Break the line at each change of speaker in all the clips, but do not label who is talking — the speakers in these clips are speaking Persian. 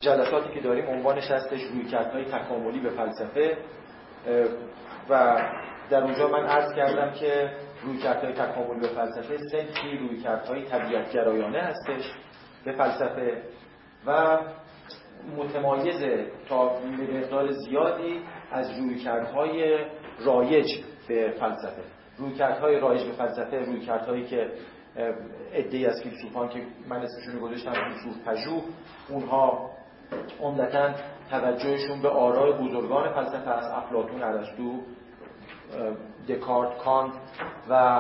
جلساتی که داریم عنوانش هستش رویکردهای تکاملی به فلسفه و در اونجا من عرض کردم که رویکردهای تکاملی به فلسفه صنفی رویکردهای طبیعت‌گرایانه هستش به فلسفه و متمایز تا مقدار زیادی از رویکردهای رایج به فلسفه. رویکردهای رایج به فلسفه رویکردهایی که عده‌ای از فیلسوفان که من اسمشون رو گذاشتم فیلسوف پژوه، اونها عمدتاً توجهشون به آراء بزرگان فلسفه است، افلاطون، ارسطو، دکارت، کانت و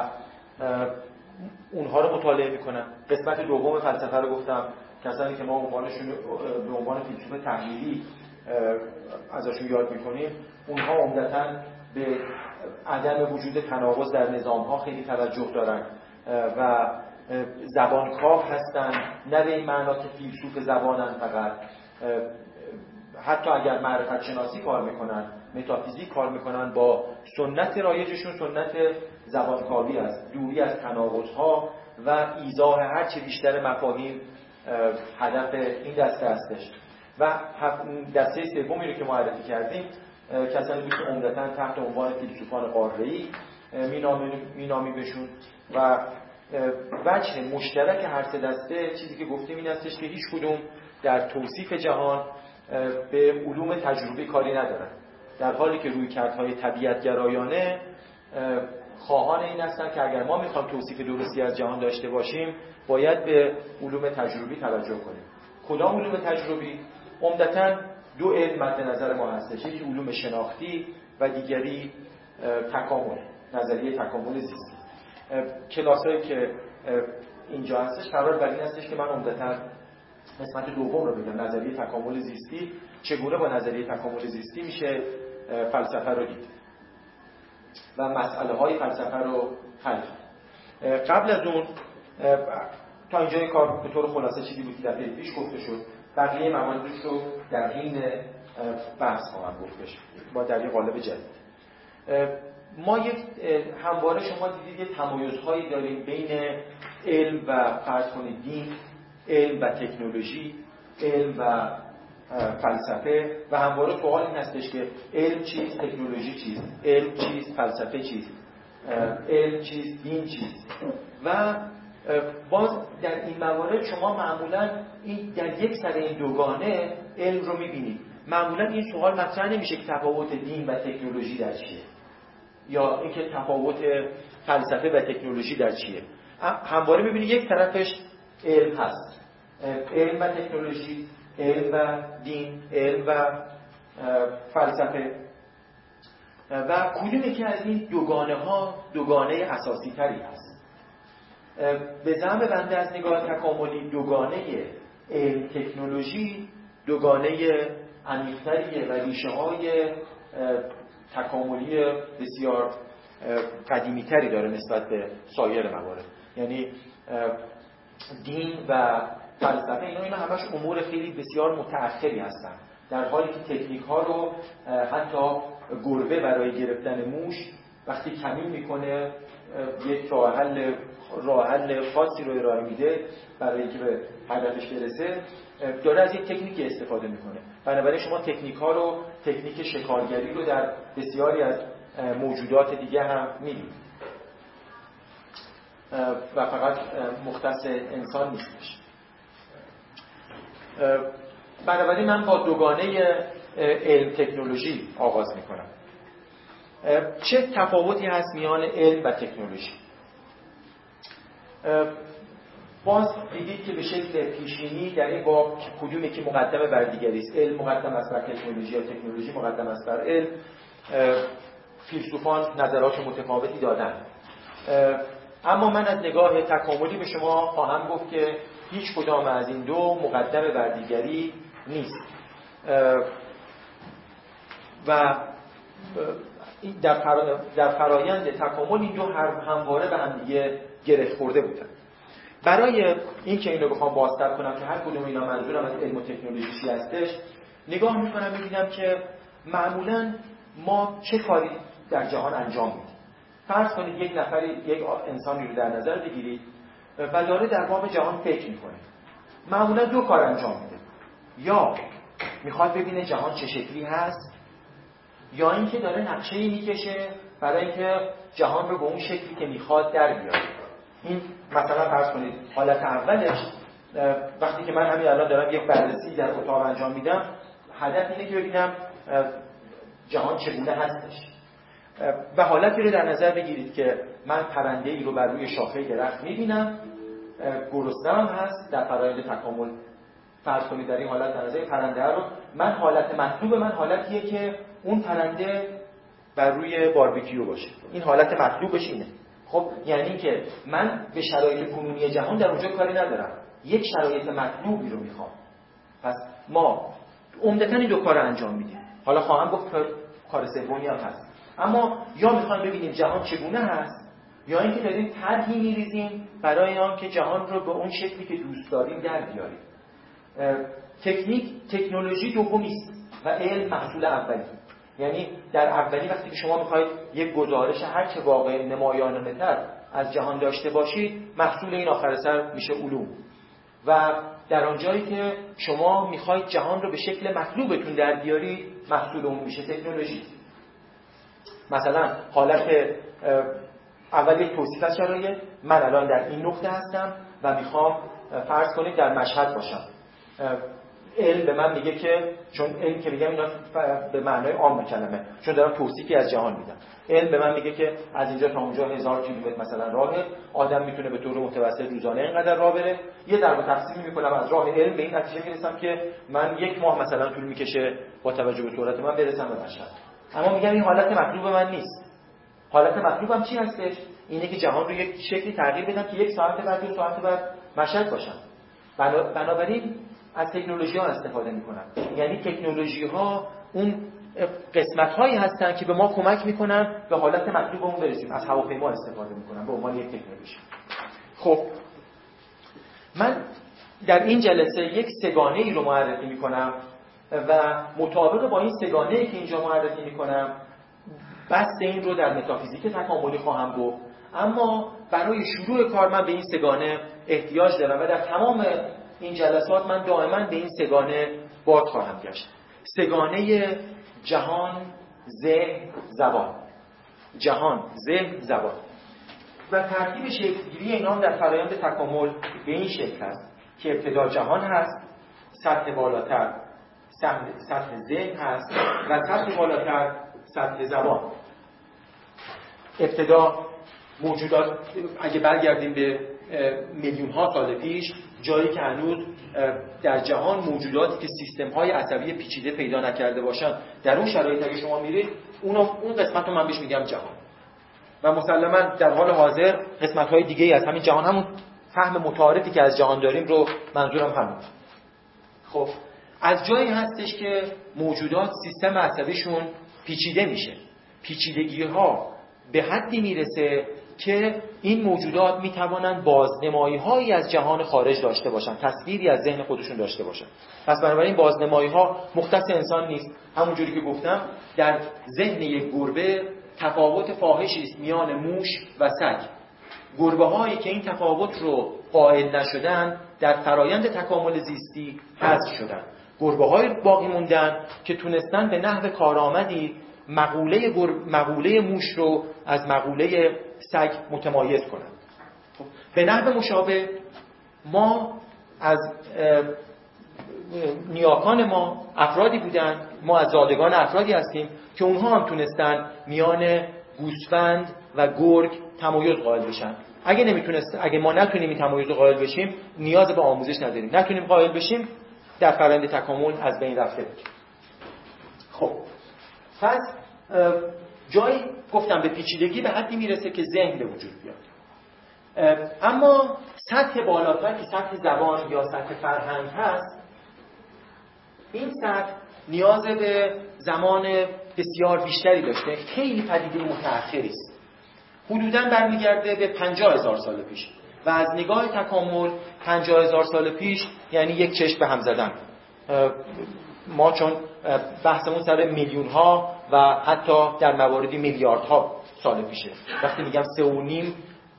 اونها رو مطالعه میکنن. قسمت دوم فلسفه رو گفتم، کسانی که ما عنوانشون به عنوان فیلسوف تحلیلی ازشون یاد میکنیم، اونها عمدتاً به عدم وجود تناقض در نظام‌ها خیلی توجه دارن و زبانکاو هستن، نه به این معنا که فیلسوف زبانن فقط، حتی اگر معرفت شناسی کار میکنن، متافیزیک کار میکنن، با سنت رایجشون سنت زبانکاوی است، دوری از تناقض‌ها و ایضاح هر چه بیشتر مفاهیم هدف این دسته هستش. و دسته سومی رو که معرفی کردیم کسانی بود که عمدتاً تحت عنوان فیلسوفان قاره‌ای مینامی بشون و وجه مشترک هر سه دسته چیزی که گفتیم این هستش که هیچ کدوم در توصیف جهان به علوم تجربی کاری ندارن، در حالی که رویکردهای طبیعت‌گرایانه خواهان این هستن که اگر ما میخوایم توصیف درستی از جهان داشته باشیم باید به علوم تجربی توجه کنیم. کدام علوم تجربی؟ عمدتاً دو علم مد نظر ما هستش، یکی علوم شناختی و دیگری تکامل، نظریه تکامل زیستی. کلاسایی که اینجا هستش قرار بر این هستش که من عمدتاً قسمت دوم رو بگم، نظریه تکامل زیستی، چگونه با نظریه تکامل زیستی میشه فلسفه رو دید و مسئله های فلسفه رو حل کرد. قبل از اون تا اینجای کار به طور خلاصه چیزی بود که دفعه پیش گفته شد، بقیه مواردش رو در این بحث خواهم گفتش با در یه قالب جدید. ما همواره شما دیدید یه تمایزهایی داریم بین علم و فرض کنید دین، علم و تکنولوژی، علم و فلسفه و همواره سوال این هستش که علم چیست، تکنولوژی چیست، علم چیست، فلسفه چیست، علم چیست، دین چیست. و باز در این موارد شما معمولاً این در یک سر این دوگانه علم رو می‌بینید. معمولاً این سوال مطرح نمیشه که تفاوت دین و تکنولوژی در چیه یا اینکه تفاوت فلسفه و تکنولوژی در چیه. همواره می‌بینید یک طرفش علم هست، علم و تکنولوژی، علم و دین، علم و فلسفه و کدومی که از این دوگانه‌ها دوگانه اساسی تری هست. به زعم بنده از نگاه تکاملی دوگانه علم تکنولوژی دوگانه عمیق‌تریه و ریشه‌های تکاملی بسیار قدیمی‌تری داره نسبت به سایر موارد. یعنی دین و فلسفه اینا همش امور خیلی بسیار متأخری هستن، در حالی که تکنیک‌ها رو حتی گربه برای گرفتن موش وقتی کمین میکنه یک راه حل خاصی رو ارائه میده برای اینکه به هدفش برسه، داره از یک تکنیکی استفاده میکنه. بنابراین شما تکنیک‌ها رو، تکنیک شکارگری رو در بسیاری از موجودات دیگه هم می‌بینید و فقط مختص انسان نیستش. بنابراین من با دوگانه علم تکنولوژی آغاز میکنم. چه تفاوتی هست میان علم و تکنولوژی؟ باز دیدید که به شکل پیشینی در این باب کدومی که مقدمه بر دیگری است، علم مقدم است بر تکنولوژی یا تکنولوژی مقدم است بر علم، فیلسوفان نظرات متفاوتی دادن. اما من از نگاه تکاملی به شما خواهم گفت که هیچ کدام از این دو مقدمه بر دیگری نیست و در فرایند تکامل این دو همواره به هم دیگه گره خورده بودن. برای اینکه اینو بخوام بازتر کنم که هر کدوم اینا منظورم از علم و تکنولوژی چی هستش، نگاه میکنم میبینم که معمولاً ما چه کاری در جهان انجام میدیم. فرض کنید یک انسانی رو در نظر بگیرید و داره در باب جهان فکر میکنه. معمولاً دو کار انجام میده. یا میخواد ببینه جهان چه شکلی هست، یا اینکه داره نقشه‌ای میکشه برای اینکه جهان رو به اون شکلی که میخواد در بیاره. این مثلا فرض کنید حالت اولش، وقتی که من همین الان دارم یک بررسی در اتاق انجام میدم، هدف اینه که ببینم جهان چگونه هستش. و حالتی رو در نظر بگیرید که من پرنده‌ای رو بر روی شاخه درخت میبینم، گرسنه‌ام هست، در فرآیند تکامل فرض کنید در این حالت در نظر پرنده رو، من حالت مطلوب من حالتیه که اون پرنده بر روی باربیکیو باشه. این حالت مطلوبش اینه. خب یعنی که من به شرایط کنونی جهان در اونجا کاری ندارم، یک شرایط مطلوبی رو میخوام. پس ما عمدتاً این دو کار رو انجام میدیم. حالا خواهم گفت کار سومی هم هست. اما یا میخوایم ببینیم جهان چگونه هست، یا اینکه داریم طرحی میریزیم برای آن که جهان رو به اون شکلی که دوست داریم در بیاریم. تکنولوژی دومی است و علم محصول اولی. یعنی در اولی وقتی که شما میخواید یک گزارش هر چه واقع نمایانه‌تر از جهان داشته باشید، محصول این آخر سر میشه علوم. و در آنجایی که شما میخواید جهان رو به شکل مطلوبتون در بیارید، محصول اون میشه تکنولوژی. مثلا حالت اول یک توصیف از شرایط، من الان در این نقطه هستم و میخوام فرض کنید در مشهد باشم. علم به من میگه که، چون علم که میگم اینا به معنای عام کلمه، چون دارم توصیفی از جهان میدم، علم به من میگه که از اینجا تا اونجا 1000 کیلومتر مثلا راهه، آدم میتونه به طور متوسط روزانه اینقدر راه بره. یه ضرب و تقسیم میکنم از راه علم به این نتیجه میرسم که من 1 ماه مثلا طول میکشه با توجه به سرعت من برسم به مشهد. اما میگم این حالت مطلوب من نیست. حالت مطلوبم چی هستش؟ اینه که جهان رو یک شکلی تغییر بدم که 1 ساعت بعد 2 ساعت بعد مشهد باشم. بنابراین از تکنولوژی ها استفاده میکنن. یعنی تکنولوژی ها اون قسمت هایی هستن که به ما کمک میکنن به حالت مطلوبمون برسیم. از هواپیما استفاده میکنن به عنوان یک تکنولوژی. خب من در این جلسه یک سگانه ای رو معرفی میکنم و مطابق با این سگانه ای که اینجا معرفی میکنم بحث این رو در متافیزیک تکاملی خواهم گفت. اما برای شروع کار من به این سگانه احتیاج دارم و در تمام این جلسات من دائما به این سگانه باد خواهم گشت. سگانه جهان، ذهن، زبان. جهان، ذهن، زبان. و ترتیب شکل‌گیری اینا هم در فرآیند تکامل به این شکل است که ابتدا جهان هست، سطح بالاتر سطح ذهن هست و سطح بالاتر سطح زبان. ابتدا موجودات، اگه برگردیم به میلیون ها سال پیش، جایی که هنوز در جهان موجوداتی که سیستم های عصبی پیچیده پیدا نکرده باشن، در اون شرایط اگه شما میرید اون قسمت رو من بهش میگم جهان. و مسلما در حال حاضر قسمت های دیگه ای از همین جهان، همون فهم متعارفی که از جهان داریم رو منظورم همون. خب از جایی هستش که موجودات سیستم عصبیشون پیچیده میشه، پیچیدگی ها به حدی میرسه که این موجودات میتوانند بازنمایی هایی از جهان خارج داشته باشن، تصویری از ذهن خودشون داشته باشن. پس بنابراین بازنمایی ها مختص انسان نیست. همونجوری که گفتم در ذهن یک گربه تفاوت فاحشی است میان موش و سگ. گربه هایی که این تفاوت رو قائل نشدن در فرایند تکامل زیستی حذف شدن. گربه های باقی موندن که تونستن به نحو کارآمدی مقوله موش رو از مقوله سگ متمایز کنند. به نحو مشابه ما از نیاکان ما افرادی بودن، ما از زادگان افرادی هستیم که اونها هم تونستن میان گوسفند و گرگ تمایز قائل بشن. اگه ما نتونیم این تمایز رو قائل بشیم، نیاز به آموزش نداریم. نتونیم قائل بشیم، در فرآیند تکامل از بین رفته بود. خب پس جایی گفتم به پیچیدگی به حدی میرسه که ذهن به وجود بیاد. اما سطح بالاتر که سطح زبان یا سطح فرهنگ هست، این سطح نیاز به زمان بسیار بیشتری داشته. خیلی پدیده متأخری است. حدوداً برمیگرده به 50,000 سال پیش و از نگاه تکامل 50,000 سال پیش یعنی یک چشم به هم زدن. ما چون بحثمون سر میلیون ها و حتی در مواردی میلیاردها سال پیشه، وقتی میگم 3.5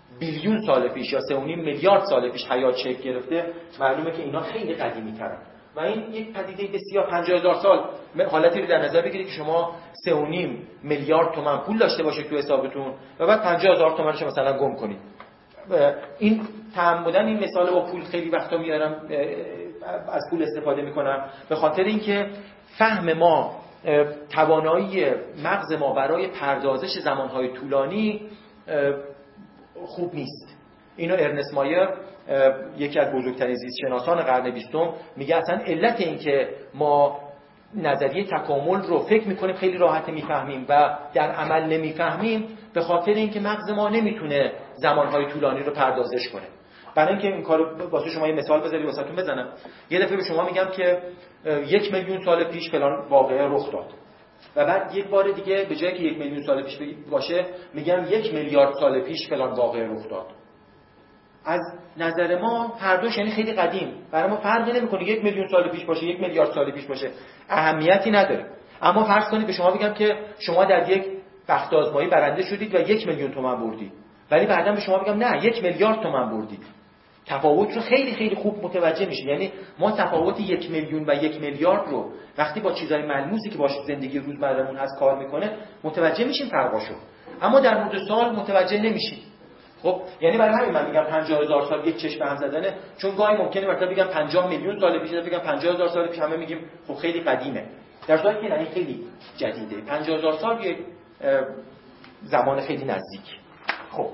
بیلیون سال پیش یا 3.5 میلیارد سال پیش حیات شکل گرفته، معلومه که اینا خیلی قدیمی ترن. و این یک پدیده بسیار 50,000 سال حالتی رو در نظر بگیرید که شما 3.5 میلیارد تومان پول داشته باشید تو حسابتون و بعد 50,000 تومانش مثلا گم کنید. این تعمدن این مثال با پول خیلی وقتا میارم، از پول استفاده میکنم به خاطر اینکه فهم ما، توانایی مغز ما برای پردازش زمانهای طولانی خوب نیست. اینو ارنست مایر، یکی از بزرگترین زیستشناسان قرن 20، میگه اصلا علت این که ما نظریه تکامل رو فکر میکنیم خیلی راحت میفهمیم و در عمل نمیفهمیم به خاطر اینکه مغز ما نمیتونه زمانهای طولانی رو پردازش کنه. برای اینکه این کارو واسه شما یه مثال بذارم واسهتون بزنم، یه دفعه به شما میگم که 1 میلیون سال پیش فلان واقعه رخ داد و بعد یک بار دیگه به جایی که 1 میلیون سال پیش باشه میگم 1 میلیارد سال پیش فلان واقعه رخ داد. از نظر ما هر دوش یعنی خیلی قدیم، برای ما فرقی نمیکنه 1 میلیون سال پیش باشه 1 میلیارد سال پیش باشه، اهمیتی نداره. اما فرض کنید به شما بگم که شما در یک بخت آزمایی برنده شدید و 1 میلیون تومان بردید، ولی بعداً به شما بگم نه 1 میلیارد تومان بردید، تفاوت رو خیلی خیلی خوب متوجه میشید. یعنی ما تفاوت 1 میلیون و 1 میلیارد رو وقتی با چیزای ملموسی که باش زندگی روزمرهمون هست کار میکنه متوجه میشیم فرقاشو، اما در مورد سال متوجه نمیشیم. خب یعنی برای همین من میگم 50,000 سال یک چشم به هم زدنه، چون گاهی ممکنه مثلا بگم 50 میلیون سال پیش، بگم 50,000 سال پیش، همه میگیم خب خیلی قدیمه، در صورتی که نه این خیلی جدیده. 50,000 سال یک زمان خیلی نزدیک. خب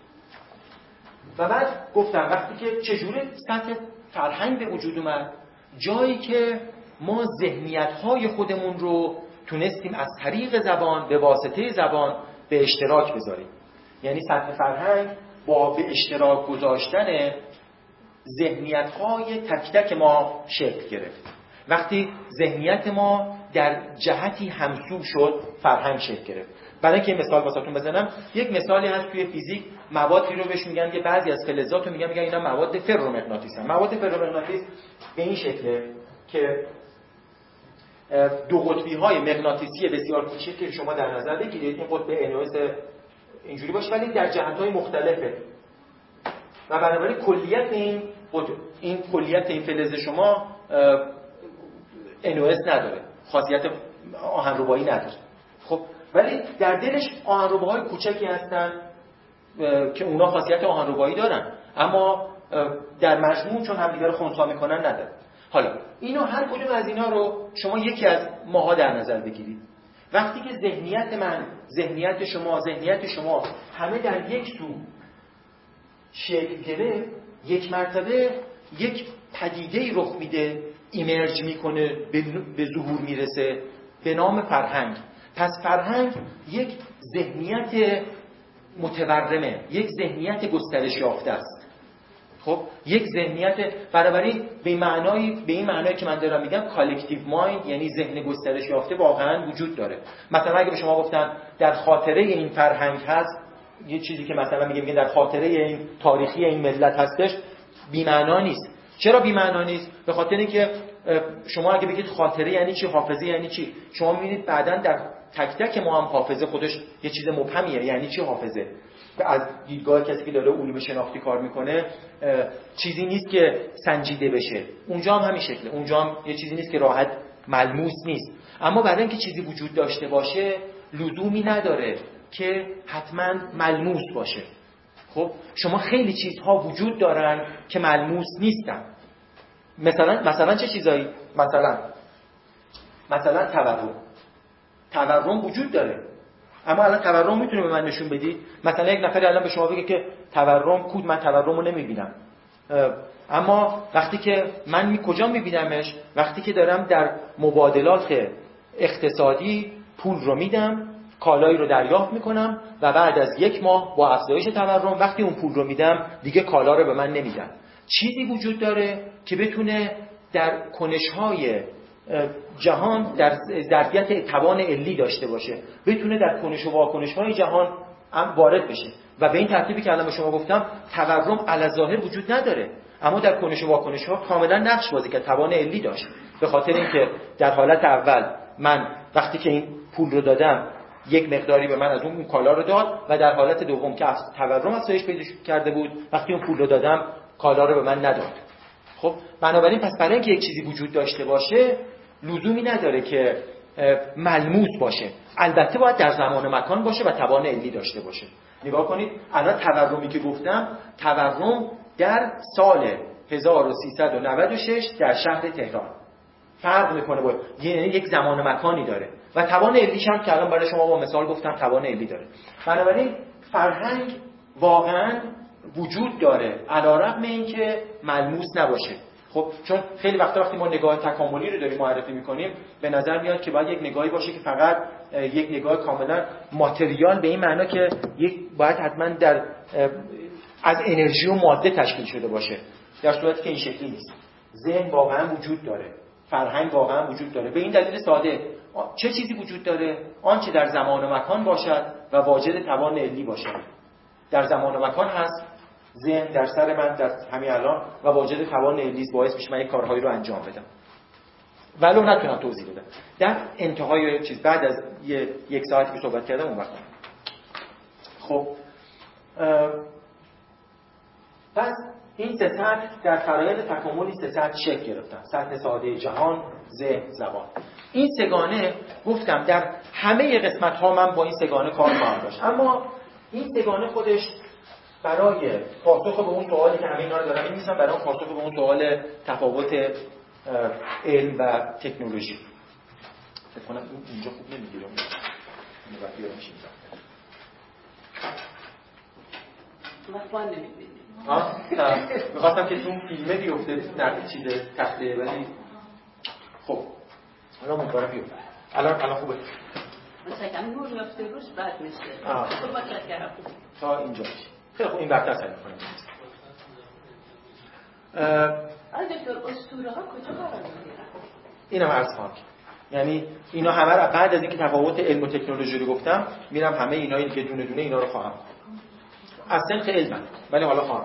و بعد گفتم وقتی که چجوری سطح فرهنگ به وجود اومد، جایی که ما ذهنیت‌های خودمون رو تونستیم از طریق زبان به واسطه زبان به اشتراک بذاریم. یعنی سطح فرهنگ با به اشتراک گذاشتن ذهنیت‌های تک تک ما شکل گرفت. وقتی ذهنیت ما در جهتی همسو شد، فرهنگ شکل گرفت. برای اینکه مثال واسهتون بزنم، یک مثالی هست توی فیزیک، موادی رو بهش میگن که بعضی از فلزات رو میگن اینا مواد فررومغناطیسی. مواد فررومغناطیس به این شکله که دو قطبی‌های مغناطیسی بسیار کوچیکی که شما در نظر بگیرید، این قطب NOS اینجوری باشه ولی در جهت‌های مختلفه و بنابراین کلیت این کلیت این فلز شما NOS نداره، خاصیت آهنربایی نداره. خب ولی در دلش آهنرباهای کوچکی هستن که اونا خاصیت آهنربایی دارن، اما در مجموع چون همدیگه رو خنثی میکنن نداره. حالا اینو هر کدوم از اینا رو شما یکی از ماها در نظر بگیرید. وقتی که ذهنیت من، ذهنیت شما همه در یک سو شکل گرفت، یک مرتبه یک پدیده‌ای رخ میده، ایمرج میکنه، به ظهور میرسه به نام فرهنگ. پس فرهنگ یک ذهنیت متورمه، یک ذهنیت گسترش یافته است. خب یک ذهنیت بنابراین به این معنایی که من دارم میگم کالکتیو مایند، یعنی ذهن گسترش یافته واقعا وجود داره. مثلا اگه به شما گفتن در خاطره این فرهنگ هست، یه چیزی که مثلا میگن در خاطره این تاریخی این ملت هستش، بی معنا نیست. چرا بی معنا نیست؟ به خاطر اینکه شما اگه بگید خاطره یعنی چی، حافظه یعنی چی، شما میبینید بعداً در تک تک ما هم حافظه خودش یه چیز مبهمیه. یعنی چی حافظه؟ از دیدگاه کسی که داره علوم شناختی کار میکنه چیزی نیست که سنجیده بشه. اونجا هم همین شکله، اونجا هم یه چیزی نیست که راحت ملموس نیست. اما برای اینکه چیزی وجود داشته باشه لزومی نداره که حتما ملموس باشه. خب شما خیلی چیزها وجود دارن که ملموس نیستن. مثلا چه چیزایی؟ مثلا تورم وجود داره، اما الان تورم میتونه به من نشون بدید؟ مثلا یک نفر الان به شما بگه که تورم کود، من تورم رو نمیبینم. اما وقتی که من کجا میبینمش؟ وقتی که دارم در مبادلات اقتصادی پول رو میدم، کالایی رو دریافت میکنم و بعد از 1 ماه با افزایش تورم وقتی اون پول رو میدم دیگه کالا رو به من نمیدن. چیزی وجود داره که بتونه در کنش‌های جهان در ظرفیت توان علی داشته باشه، بتونه در کنش و واکنش‌های جهان وارد بشه و به این ترتیبی که الان به شما گفتم تورم علی ظاهر وجود نداره، اما در کنش و واکنش‌ها کاملا نقش بازی کرد، توان علی داشت. به خاطر اینکه در حالت اول من وقتی که این پول رو دادم یک مقداری به من از اون کالا رو داد و در حالت دوم که تورم افزایش پیدا کرده بود وقتی اون پول رو دادم کالا رو به من نداد. خب بنابراین پس برای اینکه یک چیزی وجود داشته باشه لزومی نداره که ملموس باشه، البته باید در زمان و مکان باشه و توان علمی داشته باشه. نگاه کنید الان تورمی که گفتم، تورم در سال 1396 در شهر تهران فرق میکنه با یک زمان و مکانی داره و توان علمیش هم که الان برای شما با مثال گفتم توان علمی داره. بنابراین فرهنگ واقعا وجود داره علی‌رغم اینکه ملموس نباشه. خب چون خیلی وقتی ما نگاه تکاملی رو داریم معرفی میکنیم به نظر میاد که باید یک نگاهی باشه که فقط یک نگاه کاملا ماتریال، به این معنا که باید حتما از انرژی و ماده تشکیل شده باشه، در صورتی که این شکلی نیست. ذهن واقعا وجود داره، فرهنگ واقعا وجود داره. به این دلیل ساده چه چیزی وجود داره؟ آنچه در زمان و مکان باشد و واجد توان علمی باشد. در زمان و مکان هست، ذهن در سر من در همین الان و واجد توان علمی باعث میشه من یک کارهایی رو انجام بدم ولو نتونم توضیح بدم. در انتهای چیز بعد از یک ساعتی که صحبت کردم اون وقت خب پس این سه سطح در فرآیند تکاملی سه سطح شکل گرفتن: سطح ساده جهان، ذهن، زبان. این سگانه گفتم در همه قسمت ها من با این سگانه کار خواهم داشت، اما این سگانه خودش برای پاسخ به اون سوالی که همه اینا رو دارم می‌نویسم، برای اون پاسخ به اون سوال تفاوت علم و تکنولوژی. فکر کنم اینجا خوب نمی‌گیرم. مبادی میشیم.
مثلا نمی‌بینید.
می‌خواستم که تو فیلمه بیفته در چیز تخته، ولی خب الان مطمئنم بیفته. الان خوبه.
مثلا نور میفته روش بعد میشه. خب با چکر
تا اینجا میشه. خیلی خوب این وقت سعی می‌کنم.
دکتر اسطوره ها کجا قرار می‌گیرن؟
اینم عرض خواهم کرد. یعنی اینا همه را بعد از اینکه تفاوت علم و تکنولوژی رو گفتم میرم همه اینایی که دونه دونه اینا رو خواهم از سنخ علم، ولی حالا خواهم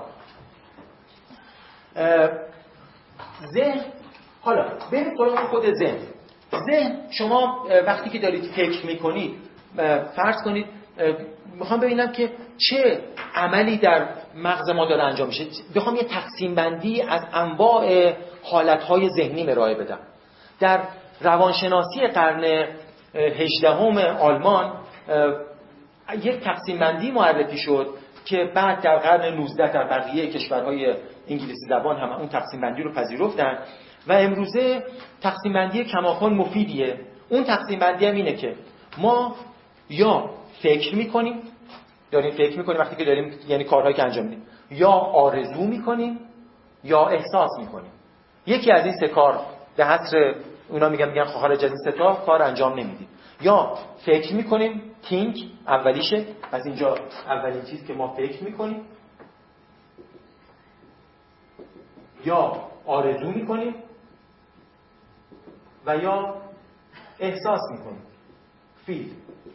ذهن. حالا بریم سراغ خود ذهن. شما وقتی که دارید فکر میکنید فرض کنید میخوام ببینم که چه عملی در مغز ما داره انجام میشه، بخوام یه تقسیم بندی از انواع حالتهای ذهنی ارائه بدم. در روانشناسی قرن 18 آلمان یک تقسیم بندی معرفی شد که بعد در قرن 19 در بقیه کشورهای انگلیسی زبان هم اون تقسیم بندی رو پذیرفتن و امروزه تقسیم بندی کماکان مفیدیه. اون تقسیم بندی هم اینه که ما یا فکر میکنیم، وقتی که داریم یعنی کارهایی که انجام میدیم، یا آرزو میکنیم یا احساس میکنیم. یکی از این سه کار به حصر اونا میگن خارج از این سه تا کار انجام نمیدیم. یا فکر میکنیم، think اولیشه، از اینجا اولین چیز که ما فکر میکنیم، یا آرزو میکنیم و یا احساس میکنیم، feel.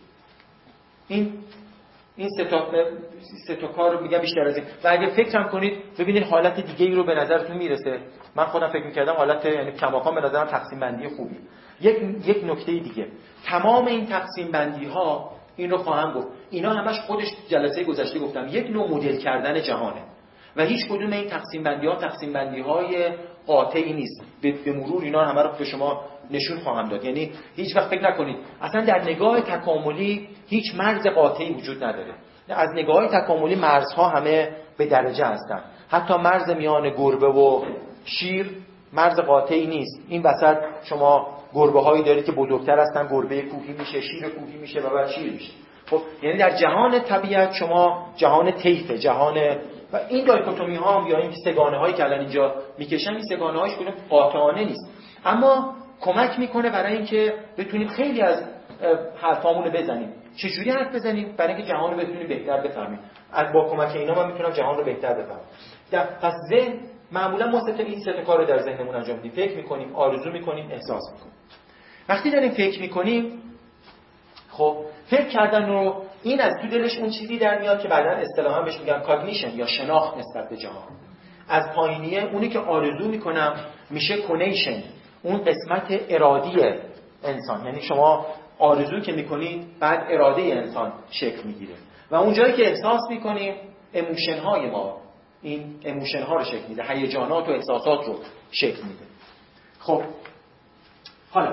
این سه تا کار رو میگم بیشتر از این. و اگه فکر هم کنید ببینید حالت دیگه ای رو به نظرتون میرسه. من خودم فکر میکردم حالت یعنی کماکان به نظرم تقسیم بندی خوبی. یک نکته دیگه، تمام این تقسیم بندی ها این رو خواهم گفت، اینا همش خودش جلسه گذشته گفتم یک نوع مدل کردن جهانه و هیچ کدوم این تقسیم بندی های قاطعی نیست. به مرور اینا همه رو به شما نشون خواهم داد. یعنی هیچ وقت فکر نکنید اصلا در نگاه تکاملی هیچ مرز قاطعی وجود نداره. از نگاه تکاملی مرزها همه به درجه هستن. حتی مرز میان گربه و شیر مرز قاطعی نیست. این وسط شما گربه هایی دارید که بزرگتر هستن، گربه کوهی میشه، شیر کوهی میشه و بعد شیر میشه. خب یعنی در جهان طبیعت شما جهان طیفه، جهان و این دایکوتومی ها یا این سگانه هایی که الان اینجا میکشن، این سگانه هاش کدوم قاطعانه نیست، اما کمک میکنه برای اینکه بتونیم خیلی از حرفامون رو بزنیم. چجوری حرف بزنیم؟ برای اینکه جهان رو بتونیم بهتر بفهمیم. با کمک اینا من میتونم جهان رو بهتر بفهمم. پس ذهن معمولا ما این سه کار رو در ذهنمون انجام میدیم. فکر میکنیم، آرزو میکنیم، احساس میکنیم. وقتی داریم فکر میکنیم، خب فکر کردن رو این از تو دلش اون چیزی در میاد که بعداً اصطلاحاً بهش میگن کاگنیشن یا شناخت نسبت به جهان. از پایینیه اونی که آرزو میکنم میشه کنیشن، اون قسمت ارادی انسان. یعنی شما آرزو که میکنید بعد اراده انسان شکل میگیره و اون جایی که احساس میکنیم ایموشن های ما این ایموشن ها رو شکل میده، هیجانات و احساسات رو شکل میده. خب حالا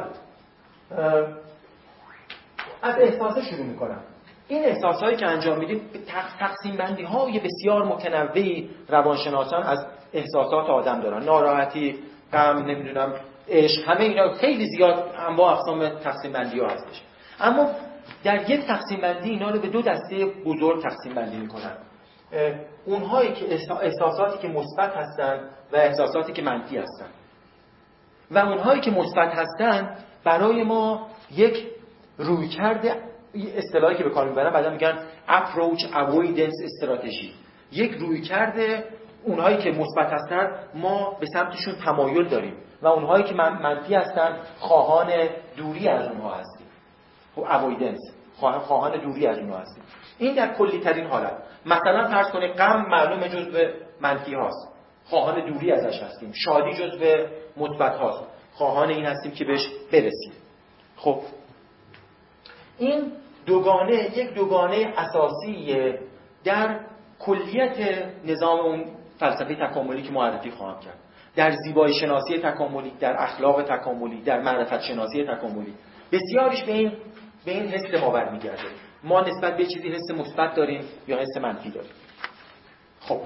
از احساسه شروع میکنم. این احساسهایی که انجام میدیم تقسیم بندی های بسیار متنوعی روانشناسان از احساسات آدم دارن. ناراحتی، غم، نمیدونم عشق، همه اینا خیلی زیاد انواع اقسام تقسیم بندی ها هستش. اما در یک تقسیم بندی اینا رو به دو دسته بزرگ تقسیم بندی میکنن. اونهایی که احساساتی که مثبت هستن و احساساتی که منفی هستن. و اونهایی که مثبت هستن برای ما یک رویکرد، اصطلاحی که به کار میبرن بعدا میگن approach avoidance استراتژی، یک رویکرد. اونهایی که مثبت هستن ما به سمتشون تمایل داریم و اونهایی که منفی هستن خواهان دوری از اونها هستیم. خب avoidance، خواهان دوری از اونها هستیم. این در کلی ترین حالت. مثلا فرض کنید غم معلومه جزء منفی هاست، خواهان دوری ازش هستیم. شادی جزء مثبت هاست، خواهان این هستیم که بهش برسیم. خب این یک دوگانه اساسیه در کلیت نظام اون فلسفه تکاملی که معرفی خواهم کرد. در زیبایی شناسی تکاملی، در اخلاق تکاملی، در معرفت شناسی تکاملی بسیاریش به این حس ما برمیگرده. ما نسبت به چیزی حس مثبت داریم یا حس منفی داریم. خب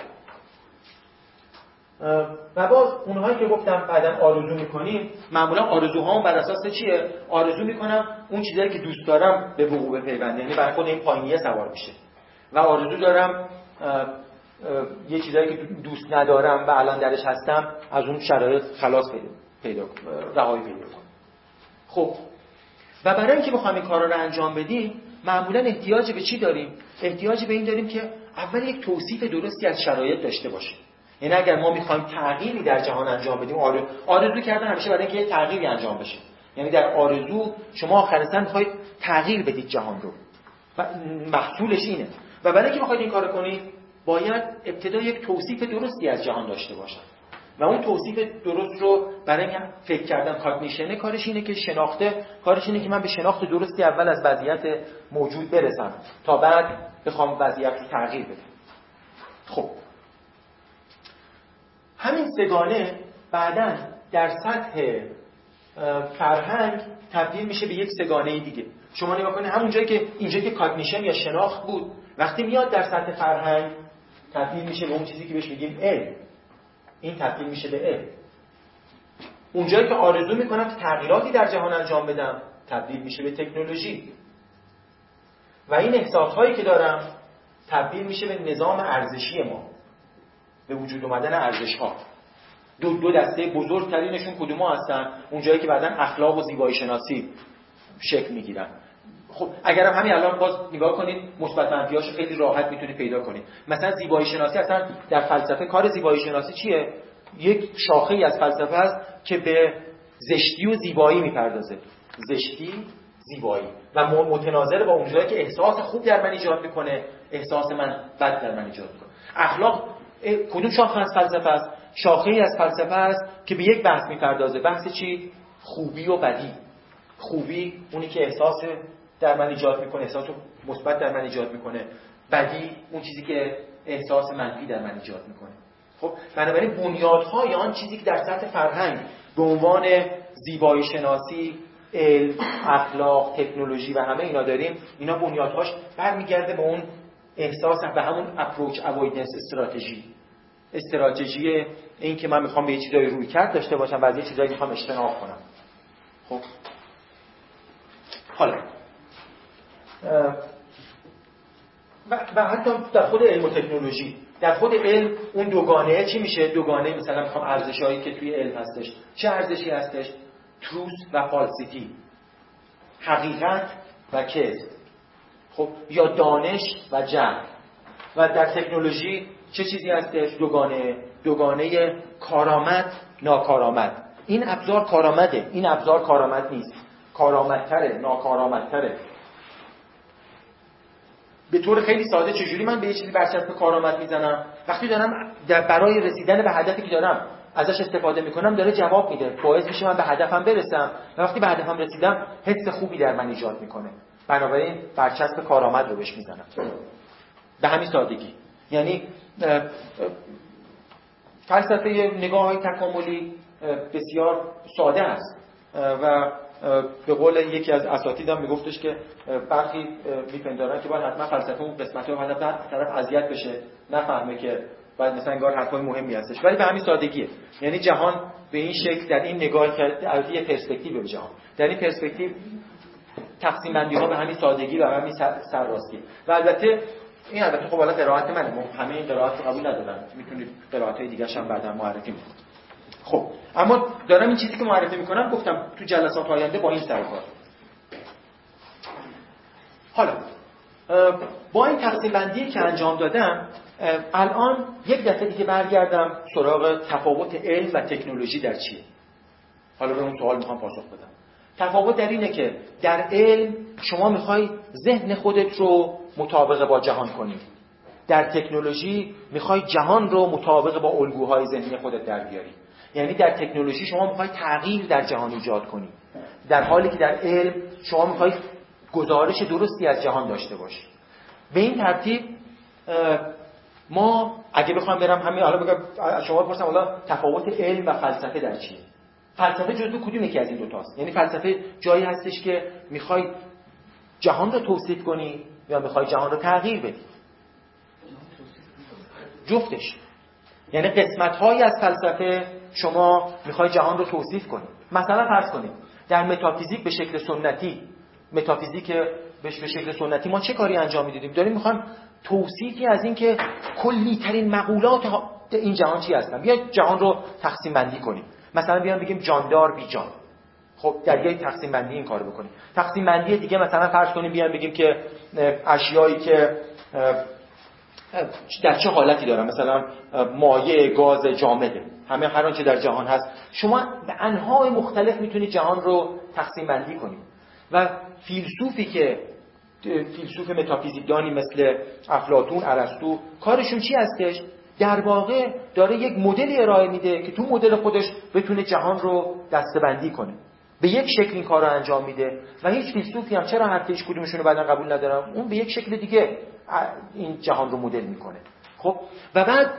و باز اونهایی که گفتم بعداً آرزو میکنیم، معمولا آرزوهام بر اساس چیه؟ آرزو میکنم اون چیزایی که دوست دارم به وقوع بپیونده، یعنی بر خود این پایینیه سوار میشه. و آرزو دارم یه چیزایی که دوست ندارم و الان درش هستم از اون شرایط خلاص رهایی پیدا کنم. خب و برای اینکه بخوایم این کارا رو انجام بدیم معمولا احتیاج به چی داریم؟ احتیاج به این داریم که اول یک توصیف درستی از شرایط داشته باشیم. یعنی اگر ما میخوایم تغییری در جهان انجام بدیم، آرزو کردن همیشه برای اینکه تغییری انجام بشه. یعنی در آرزو شما آخر سر میخواید تغییر بدید جهان رو و محصولش اینه. و برای اینکه بخواید این کارو کنید باید ابتدا یک توصیف درستی از جهان داشته باشید. و اون توصیف درست رو برای اینکه فکر کردن کاگنیشن کارش اینه که کارش اینه که من به شناخت درستی اول از وضعیت موجود برسم تا بعد بخوام وضعیت رو تغییر بدم. خب همین سگانه بعداً در سطح فرهنگ تبدیل میشه به یک سگانه دیگه. شما نگاه کنید همون جایی که اینجا که کاگنیشن یا شناخت بود، وقتی میاد در سطح فرهنگ تبدیل میشه به اون چیزی که بهش میگیم علم. این تبدیل میشه به علم. اونجایی که آرزو میکنم که تغییراتی در جهان انجام بدم تبدیل میشه به تکنولوژی. و این احساسهایی که دارم تبدیل میشه به نظام ارزشی ما، به وجود اومدن ارزش‌ها. دو دسته بزرگترینشون کدوما هستن؟ اونجایی که بعداً اخلاق و زیبایی شناسی شکل میگیرن. خب اگرم همین الان باز نگاه کنید مثبت منفیاشو خیلی راحت میتونید پیدا کنید. مثلا زیبایی شناسی اصلا در فلسفه کار زیبایی شناسی چیه؟ یک شاخه‌ای از فلسفه است که به زشتی و زیبایی میپردازه. زشتی، زیبایی و متناظر با اونجایی که احساس خوب در من ایجاد میکنه، احساس من بد در من ایجاد میکنه. اخلاق کدوم شاخه از فلسفه است؟ شاخه‌ای از فلسفه است که به یک بحث میپردازه. بحث چی؟ خوبی و بدی. خوبی اونی که احساس در من ایجاد میکنه، احساس مثبت در من ایجاد میکنه. بدی اون چیزی که احساس منفی در من ایجاد میکنه. خب بنابراین بنیادهای آن چیزی که در سطح فرهنگ به عنوان زیبایی شناسی، علم، اخلاق، تکنولوژی و همه اینا داریم، اینا بنیادهاش برمیگرده به اون احساس و همون اپروچ اوایدنس استراتژی این که من میخوام به یه چیزای روی کرد داشته باشم و از یه چیزایی میخوام اجتناب کنم. خب حالا و حتی در خود علم و تکنولوژی، در خود علم اون دوگانه چی میشه؟ دوگانه مثلا میخوام ارزشایی که توی علم هستش، چه ارزشی هستش؟ تروث و فالسیتی، حقیقت و کذب. خب یا دانش و جهل. و در تکنولوژی چه چیزی هستش؟ دوگانه کارآمد، ناکارآمد. این ابزار کارآمده، این ابزار کارآمد نیست، کارآمدتره، ناکارآمدتره. به طور خیلی ساده چجوری من به یه چیزی برچسب کارآمد میزنم؟ وقتی دارم برای رسیدن به هدفی که دارم ازش استفاده میکنم داره جواب میده، باعث میشه من به هدفم برسم و وقتی به هدفم رسیدم حس خوبی در من ایجاد میکنه. بنابراین برچسب کارآمد رو بهش میزنم. به همین سادگی. یعنی فلسفه نگاه‌های تکاملی بسیار ساده است و به قول یکی از اساتیدم میگفتش که برخی میپندارن که باید حتما فلسفه اون قسمت‌ها باید طرف اذیت بشه، نفهمه که باید مثلا انگار حرفای مهمی هستش، ولی به همین سادگیه. یعنی جهان به این شکل در این نگاه که از یه پرسپکتیو به جهان، در این پرسپکتیو تقسیم بندی‌ها به همین سادگی و همین سرراستی. و البته خب حالا قرائت منه، همه این قرائت رو قبول ندارم، میتونید قرائت‌های دیگه‌ش هم بعدا معرفی کنید. خب اما دارم این چیزی که معرفی میکنم گفتم تو جلسات آینده با این سر کار. حالا با این تقسیم بندی که انجام دادم الان یک دفعه دیگه برگردم سراغ تفاوت علم و تکنولوژی در چیه. حالا به اون سوال میخوام پاسخ بدم. تفاوت در اینه که در علم شما میخوای ذهن خودت رو مطابق با جهان کنی، در تکنولوژی میخوای جهان رو مطابق با الگوهای ذهنی خودت در بیاری. یعنی در تکنولوژی شما میخوای تغییر در جهان ایجاد کنی، در حالی که در علم شما میخوای گزارش درستی از جهان داشته باشی. به این ترتیب ما اگه بخوام برم همین حالا بگم شما بپرسم حالا تفاوت علم و فلسفه در چیه؟ فلسفه جزو کدوم یکی از این دو تاست؟ یعنی فلسفه جایی هستش که میخوای جهان رو توصیف کنی یا میخوای جهان رو تغییر بدی؟ جفتش. یعنی قسمت‌هایی از فلسفه شما میخوای جهان رو توصیف کنی. مثلا فرض کنید در متافیزیک به شکل سنتی، متافیزیک به شکل سنتی ما چه کاری انجام میدیدیم؟ داریم میخوام توصیفی از این که کلی ترین مقولات این جهان چی هستن. بیا جهان رو تقسیم بندی کنیم. مثلا بیان بگیم جاندار بی جان. خب در یک تقسیم بندی این کارو بکنیم. تقسیم بندی دیگه مثلا فرض کنیم بیان بگیم که اشیایی که در چه حالتی دارن، مثلا مایع، گاز، جامده، همه هر آنچه در جهان هست. شما به انواع مختلف میتونید جهان رو تقسیم بندی کنید. و فیلسوف متافیزیکدانی مثل افلاطون، ارسطو کارشون چی هستش؟ در واقع داره یک مدلی ارائه میده که تو مدل خودش بتونه جهان رو دسته‌بندی کنه. به یک شکل این کار رو انجام میده و هیچ فیلسوفی هم چرا حرف هیچ کدومشون رو بعداً قبول ندارم، اون به یک شکل دیگه این جهان رو مدل میکنه. خب و بعد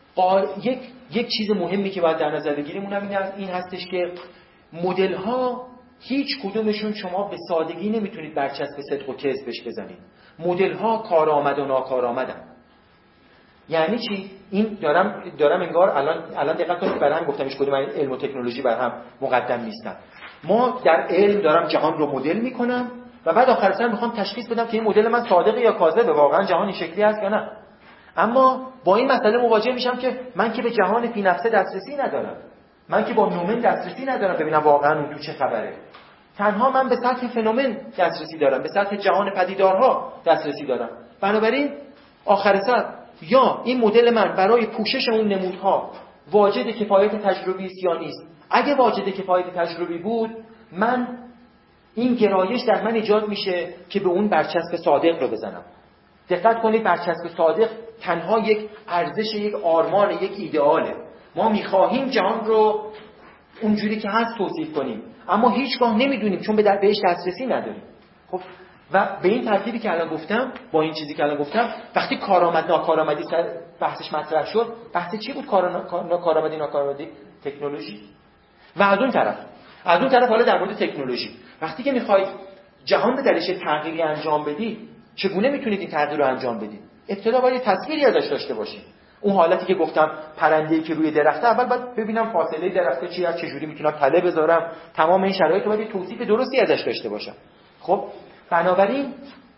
یک چیز مهمی که باید در نظر بگیریم اونم این هستش که مدل ها هیچ کدومشون شما به سادگی نمیتونید برچسب صدق و کذبش بزنید. مدل ها کارآمد و ناکارآمدن. یعنی چی؟ این دارم انگار الان دقت کنید، برای هم گفتم هیچ کدوم علم و تکنولوژی بر هم مقدم نیستن. ما در علم دارم جهان رو مدل میکنم و بعد آخر سر میخوام تشخیص بدم که این مدل من صادقه یا کاذبه، واقعا جهان این شکلی هست یا نه. اما با این مسئله مواجه میشم که من که به جهان فی نفسه دسترسی ندارم، من که با نومن دسترسی ندارم ببینم واقعا اون تو چه خبره. تنها من به سطح فنومن دسترسی دارم، به سطح جهان پدیدارها دسترسی دارم. بنابراین آخر سر یا این مدل من برای پوشش اون نمودها واجد کفایت تجربی است یا نیست. اگه واجد کفایت تجربی بود، من این گرایش در من ایجاد میشه که به اون برچسب صادق رو بزنم. دقت کنید، برچسب صادق تنها یک ارزش، یک آرمان، یک ایدئاله. ما میخواهیم جهان رو اونجوری که هست توصیف کنیم، اما هیچگاه نمیدونیم چون بهش دسترسی نداریم. خب و به این ترتیبی که الان گفتم، با این چیزی که الان گفتم، وقتی کارآمد ناکارآمدی بحثش مطرح شد، بحث چی بود؟ کارآمدی ناکارآمدی تکنولوژی. و از اون طرف حالا در مورد تکنولوژی، وقتی که میخواید جهان به دلیل تغییری انجام بدید، چگونه میتونید این تغییر رو انجام بدید؟ ابتدا باید تصویری ازش داشته باشید. اون حالتی که گفتم پرنده‌ای که روی درخته، اول باید ببینم فاصله درخته چی هست، چجوری میتونم تله بذارم، تمام این شرایط رو باید توصیف درستی ازش داشته باشم. خب بنابراین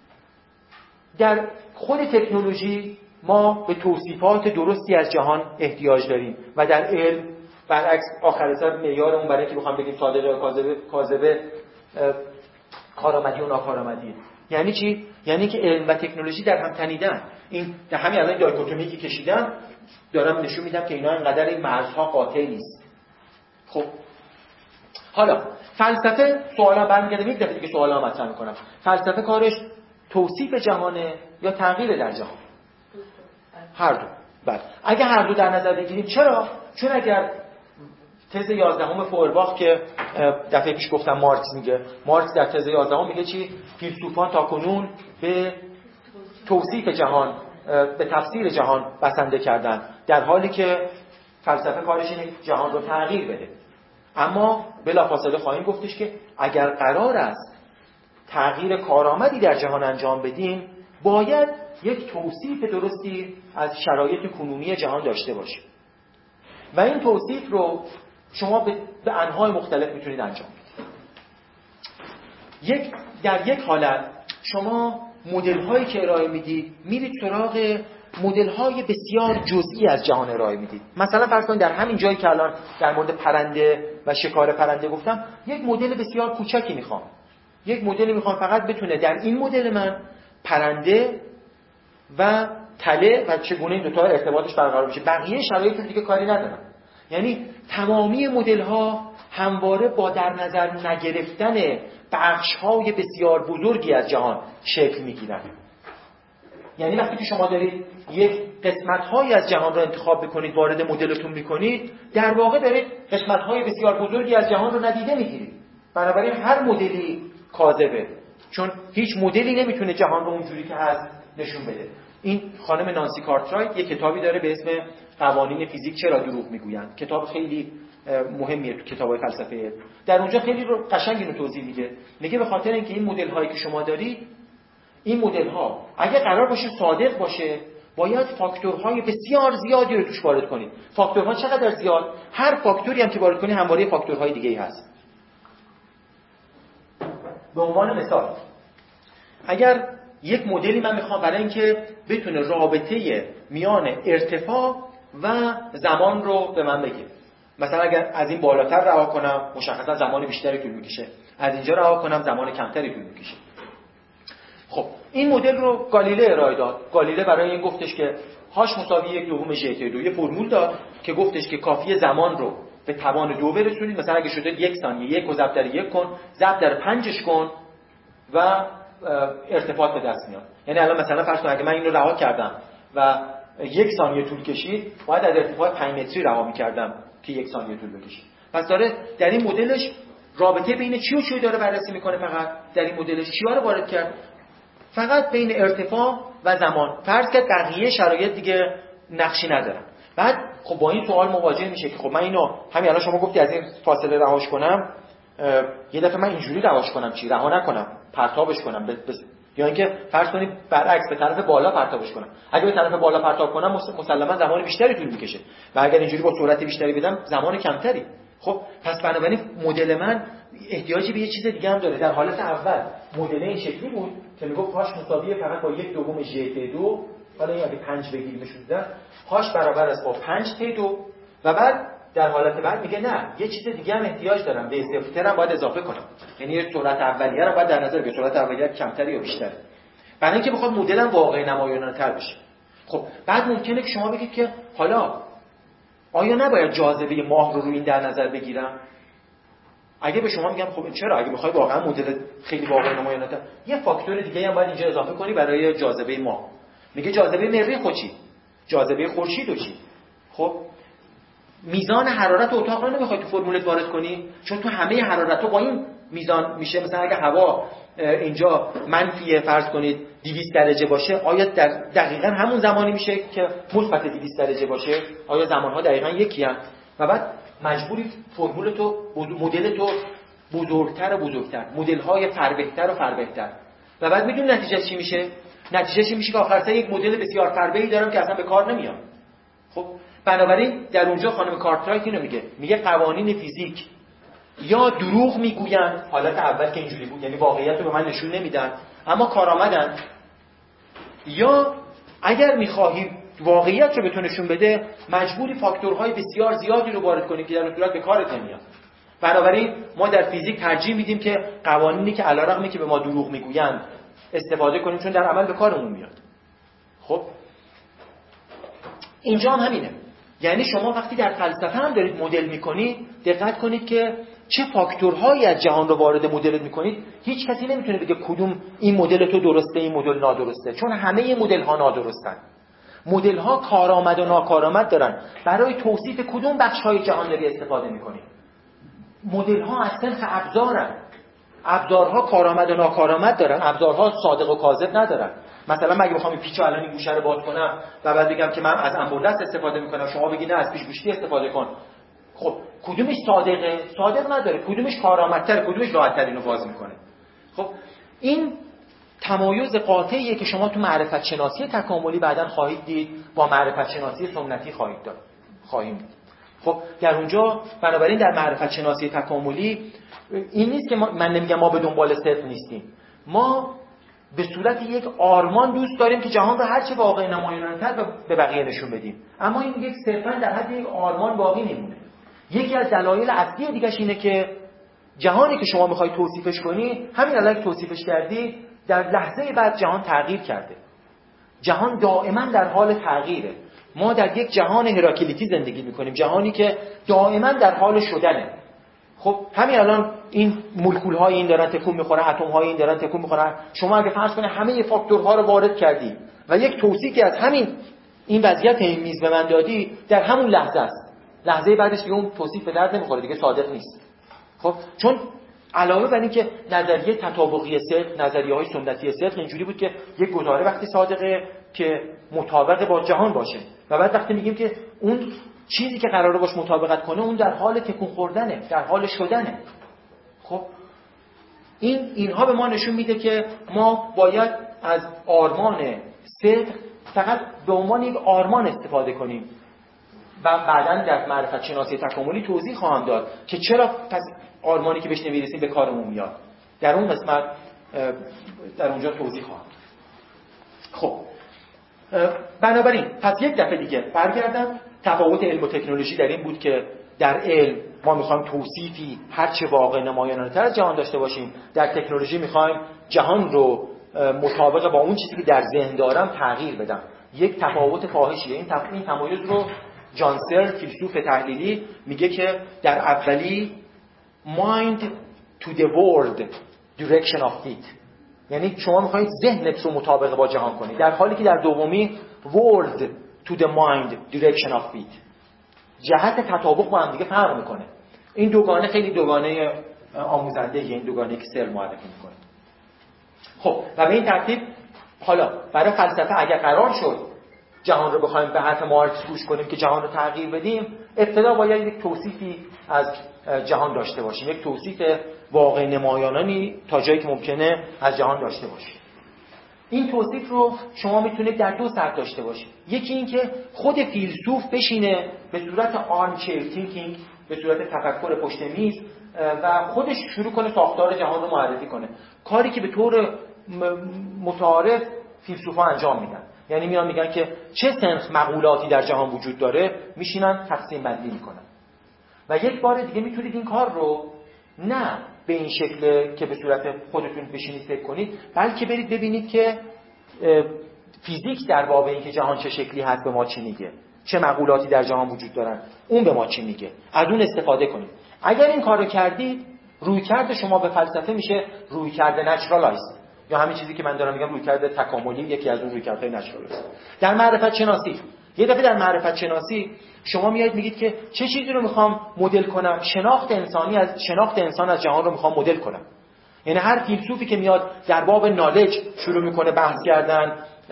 در خود تکنولوژی ما به توصیفات درستی از جهان احتیاج داریم و در علم برعکس آخر سر معیارمون برای اینکه بخوام بگیم صادقه یا کاذبه کارآمدی و ناکارآمدی. یعنی چی؟ یعنی که علم و تکنولوژی در هم تنیدن. این در همین الان دایکوتومی که کشیدم دارم نشون میدم که اینا اینقدر این مرزها قاطع نیست. خب حالا فلسفه، سوالا برمیگردم یک دفعه دیگه سوالا مطرح میکنم. فلسفه کارش توصیف جهانه یا تغییر در جهان؟ هر دو. بله. اگه هر دو در نظر بگیریم، چرا؟ چون اگر تز 11 فورباخ که دفعه پیش گفتم مارکس در تز 11 میگه چی؟ فیلسوفان تاکنون به توصیف جهان، به تفسیر جهان بسنده کردن، در حالی که فلسفه کارش اینه جهان رو تغییر بده. اما بلافاصله خواهیم گفتش که اگر قرار است تغییر کارآمدی در جهان انجام بدیم، باید یک توصیف درستی از شرایط کنونی جهان داشته باشیم و این توصیف رو شما به انواع مختلف میتونید انجام بدید. در یک حالت شما مدل هایی که ارائه میدید میرید سراغ مدل های بسیار جزئی از جهان ارائه میدید. مثلا فرض کنید در همین جایی که الان در مورد پرنده و شکار پرنده گفتم، یک مدل بسیار کوچکی میخوام. یک مدلی میخوام فقط بتونه در این مدل من پرنده و تله و چگونه این دو تا ارتباطش برقرار بشه. بقیه شرایط رو دیگه کاری ندارم. یعنی تمامی مدل ها همواره با در نظر نگرفتن بخش های بسیار بزرگی از جهان شکل میگیرن. یعنی وقتی که شما دارید یک قسمت های از جهان رو انتخاب بکنید وارد مدلتون میکنید، در واقع دارید قسمت های بسیار بزرگی از جهان رو ندیده میگیرید. بنابراین هر مدلی کاذبه، چون هیچ مدلی نمیتونه جهان رو اونجوری که هست نشون بده. این خانم نانسی کارترایت یک کتابی داره به اسم قوانین فیزیک چرا دروغ میگویند. کتاب خیلی مهمیه تو کتاب‌های فلسفه. در اونجا خیلی رو قشنگ اینو توضیح میده. میگه به خاطر اینکه این مدل هایی که شما دارید، این مدل ها اگه قرار باشه صادق باشه، باید فاکتورهای بسیار زیادی رو توش وارد کنید. فاکتورها چقدر زیاد؟ هر فاکتوری هم که وارد کنی همواره فاکتورهای دیگه‌ای هست. به عنوان مثال، اگر یک مدلی من میخوام برای اینکه بتونه رابطه میان ارتفاع و زمان رو به من بگه، مثلا اگر از این بالاتر رها کنم مشخصا زمان بیشتری طول میکشه، از اینجا رها کنم زمان کمتری طول میکشه. خب این مدل رو گالیله ارائه داد. گالیله برای این گفتش که هاش مساوی 1/2 ژ/2 یه فرمول داد که گفتش که کافیه زمان رو به توان 2 برسونید. مثلا اگه شده 1 ثانیه، 1 رو ضرب در 1 کن، ضرب در 5ش کن و ارتفاع به دست میاد. یعنی الان مثلا فرض کن اگه من اینو رها کردم و 1 ثانیه طول کشید، باید از ارتفاع 5 متری رها می‌کردم که 1 ثانیه طول بکشه. پس داره در این مدلش رابطه بین چی و چی داره بررسی میکنه. فقط در این مدلش چیا رو وارد کرد؟ فقط بین ارتفاع و زمان. فرض کرد بقیه شرایط دیگه نقشی ندارن. بعد خب با این سوال مواجه میشه که خب من اینو همین الان شما گفتی از این فاصله رهاش کنم، یه دفعه من اینجوری رهاش کنم، چی رها نکنم، پرتابش کنم یا اینکه فرض کنید برعکس به طرف بالا پرتابش کنم. اگه به طرف بالا پرتاب کنم مسلما زمان بیشتری طول میکشه و اگر اینجوری با سرعت بیشتری بدم زمان کمتری. خب پس بنابراین مدل من احتیاجی به یه چیز دیگه هم داره. در حالت اول مدل این شکلی بود که میگفت هاش مساویه فقط با 1/2 ژ/2. حالا این اگه 5 بگیریم شده هاش برابر است با 5/2 و بعد در حالت بعد میگه نه، یه چیز دیگه هم احتیاج دارم، به استفتر هم باید اضافه کنم. یعنی یه سرعت اولیه رو باید در نظر بگیرم، سرعت اولیه کمتری یا بیشتره، برای اینکه بخواد مدلم واقعی نمایان‌تر بشه. خب بعد ممکنه که شما بگید که حالا آیا نباید جاذبه ماه رو این در نظر بگیرم؟ اگه به شما میگم خب چرا، اگه بخوای واقعا مدل خیلی واقعی نمایان‌تر، یه فاکتور دیگه هم باید اینجا اضافه کنی برای جاذبه ماه. میگه جاذبه مریخ خود چی؟ جاذبه خورشید چی؟ خب میزان حرارت اتاق رو نمیخوای تو فرمولت وارد کنی، چون تو همه حرارت‌ها با این میزان میشه. مثلا اگه هوا اینجا منفی فرض کنید 200 درجه باشه، آیا دقیقاً همون زمانی میشه که مثبت 200 درجه باشه؟ آیا زمان‌ها دقیقاً یکی هست؟ و بعد مجبوری فرمولتو مدلتو بزرگتر و بزرگتر، مدل‌های فربهتر و فربهتر. و بعد میدونی نتیجه چی میشه؟ نتیجهش این میشه که آخر سر یک مدل بسیار فربهی دارم که اصلا به کار نمیاد. خب بنابراین در اونجا خانم کارترایت اینو میگه قوانین فیزیک یا دروغ میگویند، حالت اول که اینجوری بود یعنی واقعیت رو به من نشون نمیدن اما کارآمدن، یا اگر میخواهی واقعیت رو به تو نشون بده مجبوری فاکتورهای بسیار زیادی رو وارد کنی که در اون صورت به کارت نمیاد. بنابراین ما در فیزیک ترجیح میدیم که قوانینی که علیرغمی که به ما دروغ میگویند استفاده کنیم، چون در عمل به کارمون میاد. خب اینجا هم همینه. یعنی شما وقتی در فلسفه هم دارید مدل میکنید، دقت کنید که چه فاکتورهایی از جهان رو وارد مدلت میکنید. هیچ کسی نمیتونه بگه کدوم این مدل تو درسته، این مدل نادرسته، چون همه مدل ها نادرستن. مدل ها کارآمد و ناکارآمد دارن. برای توصیف کدوم بخش های جهان داری استفاده میکنید. مدل ها از صنف ابزارن. ابزارها کارآمد و ناکارآمد دارن، ابزارها صادق و کاذب ندارن. مثلا مگه بخوام این پیچو الان این گوشه رو باز کنم و بعد بگم که من از انبردست استفاده میکنم، شما بگید نه از پیش گوشتی استفاده کن، خب کدومش صادقه؟ صادق نداره. کدومش کارآمدتره؟ کدومش راحت‌تر اینو باز میکنه؟ خب این تمایز قاطعیه که شما تو معرفت شناسی تکاملی بعداً خواهید دید، با معرفت شناسی سنتی خواهیم دید. خب در اونجا بنابراین در معرفت شناسی تکاملی این نیست که من نمیگم ما به دنبال صدق نیستیم، ما به صورت یک آرمان دوست داریم که جهان رو هرچه واقع نمایان‌تر به بقیه نشون بدیم، اما این یک صرفاً در حد یک آرمان باقی نمونه. یکی از دلایل اصلی دیگه‌ش اینه که جهانی که شما می‌خواید توصیفش کنی، همین الان که توصیفش کردی، در لحظه بعد جهان تغییر کرده. جهان دائما در حال تغییره. ما در یک جهان هراکلیتی زندگی می‌کنیم، جهانی که دائما در حال شدنه. خب همین الان این مولکول‌های این دارن تکون می‌خورن، اتم‌های این دارن تکون می‌خورن. شما اگه فرض کنید همه فاکتورها رو وارد کردی و یک توصیفی از این وضعیت این میز به من دادی، در همون لحظه است. لحظه بعدش دیگه اون توصیف به درد نمی‌خوره، دیگه صادق نیست. خب چون علاوه بر این که نظریه تطابقی صدق، نظریه‌های سنتی صدق اینجوری بود که یک گزاره وقتی صادقه که مطابق با جهان باشه، و بعد وقتی میگیم که اون چیزی که قراره باش مطابقت کنه اون در حال تکون خوردنه، در حال شدنه. خب اینها به ما نشون میده که ما باید از آرمان صدق فقط به عنوان یک آرمان استفاده کنیم و بعداً در معرفت شناسی تکاملی توضیح خواهم داد که چرا پس آرمانی که بهش نمیرسیم به کارمون میاد. در اون قسمت در اونجا توضیح خواهم. خب بنابراین پس یک دفعه دیگه برگردم، تفاوت علم و تکنولوژی در این بود که در علم ما میخوایم توصیفی هرچه واقع نمایان‌تر از جهان داشته باشیم، در تکنولوژی میخوایم جهان رو مطابق با اون چیزی که در ذهن دارم تغییر بدم. یک تفاوت فاحشیه. این تمایز رو جان سر فیلسوف تحلیلی میگه که در اولی mind to the world direction of it، یعنی شما میخواید ذهنت رو مطابق با جهان کنید، در حالی که در دومی world to the mind direction of it، جهت تطابق با هم دیگه فرق میکنه. این دوگانه خیلی دوگانه آموزنده، این دوگانه که سر معرفی میکنه. خب و به این ترتیب حالا برای فلسفه اگر قرار شد جهان رو بخوایم به حرف مارکس گوش کنیم که جهان رو تغییر بدیم، ابتدا باید یک توصیفی از جهان داشته باشیم، یک توصیف واقع نمایانانی تا جایی که ممکنه از جهان داشته باشیم. این توصیف رو شما میتونید در دو سطح داشته باشید. یکی این که خود فیلسوف بشینه به صورت آرمچیر تینکینگ، به صورت تفکر پشت میز و خودش شروع کنه ساختار جهان رو معرفی کنه، کاری که به طور متعارف فیلسوفا انجام میدن. یعنی میان میگن که چه سنخ مقولاتی در جهان وجود داره، میشینن تقسیم بندی میکنن. و یک بار دیگه میتونید این کار رو نه به این شکل که به صورت خودتون بشینید فکر کنید، بلکه برید ببینید که فیزیک در باب این که جهان چه شکلی هست به ما چی میگه، چه مقولاتی در جهان وجود دارن، اون به ما چی میگه، از اون استفاده کنید. اگر این کارو کردید، رویکرد شما به فلسفه میشه رویکرد نچرالایز، یا همین چیزی که من دارم میگم رویکرد تکاملی، یکی از اون رویکردهای نچرالایز. در معرفت شناسی یه دفعه در معرفت شناسی شما میایید میگید که چه چیزی رو میخوام مدل کنم، شناخت انسان از جهان رو میخوام مدل کنم. یعنی هر فیلسوفی که میاد در باب نالج شروع میکنه بحث کردن،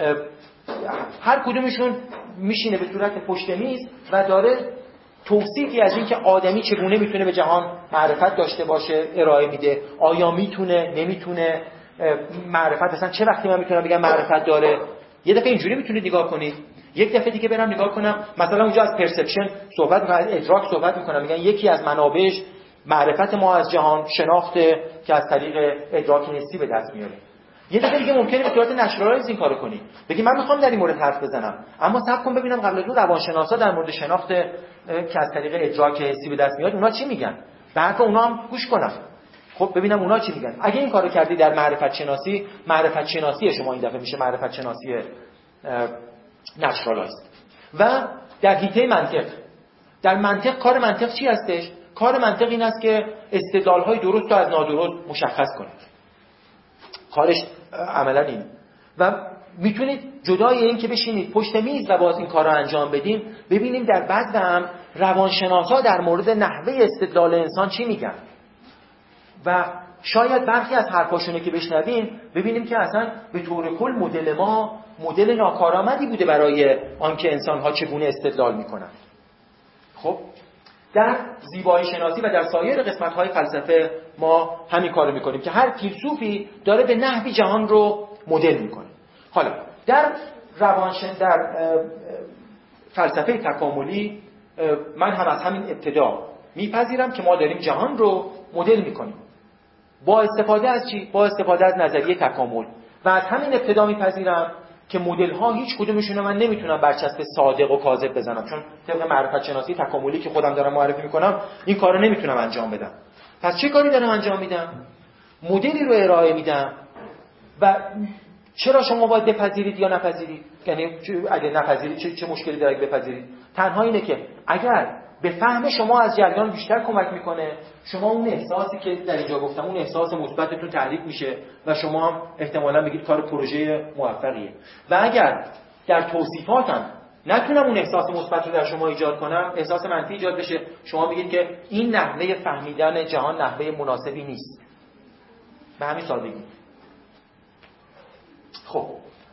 هر کدومشون میشینه به صورت پشت میز و داره توصیفی از این که آدمی چگونه میتونه به جهان معرفت داشته باشه ارائه میده. آیا میتونه، نمیتونه، معرفت اصلا چه وقتی من میتونم بگم معرفت داره. یه دفعه اینجوری میتونید نگاه کنید، یک دفعه دیگه برم نگاه کنم مثلا اونجا از پرسپشن صحبت میکنم، از ادراک صحبت میکنم، میگن یکی از منابعش معرفت ما از جهان شناخته که از طریق ادراک حسی به دست میاره. یه دفعه دیگه ممکنه به صورت نشرالایز این کارو کنی، بگی من میخوام در این مورد حرف بزنم، اما صبر کن ببینم قبل از اون روانشناسا در مورد شناخت که از طریق ادراک حسی به دست میاد اونا چی میگن، به حرف اونا هم گوش کنم، خب ببینم اونا چی میگن. اگه این کارو کردی در معرفت شناسی شما این دفعه میشه معرفت شناسی نچرالایز. و در حیطه منطق، در منطق کار منطق چی هستش؟ کار منطق این است که استدلال‌های درست رو از نادرست مشخص کنه. کارش عملاً اینه. و میتونید جدای این که بشینید پشت میز و باز این کار رو انجام بدیم، ببینیم در بعد هم روانشناسا در مورد نحوه استدلال انسان چی میگن. و شاید برخی از حرفاشونه که بشنویم ببینیم که اصلا به طور کل مدل ما مدل ناکارآمدی بوده برای آنکه انسان‌ها چگونه استدلال می‌کنند. خب در زیبایی شناسی و در سایر قسمت‌های فلسفه ما همین کارو می‌کنیم که هر فیلسوفی داره به نحوی جهان رو مدل می‌کنه. حالا در در فلسفه تکاملی من هم از همین ابتدا میپذیرم که ما داریم جهان رو مدل میکنیم. با استفاده از چی؟ با استفاده از نظریه تکامل. و از همین ابتدا میپذیرم که مدل ها هیچ کدومشون من نمیتونم برچسب صادق و کاذب بزنم، چون طبق معرفت شناسی تکاملی که خودم دارم معرفی میکنم این کارو نمیتونم انجام بدم. پس چه کاری دارم انجام میدم؟ مدلی رو ارائه میدم و چرا شما باید بپذیرید یا نپذیرید؟ یعنی اگه نپذیرید چه مشکلی داره که بپذیرید؟ تنها اینه که اگر به فهم شما از جریان بیشتر کمک میکنه، شما اون احساسی که در اینجا گفتم، اون احساس مثبتتون تحریک میشه و شما هم احتمالاً میگید کار پروژه موفقیه. و اگر در توصیفاتم نتونم اون احساس مثبت رو در شما ایجاد کنم، احساس منفی ایجاد بشه، شما میگید که این نحوه فهمیدن جهان نحوه مناسبی نیست. به همین سادگی. خب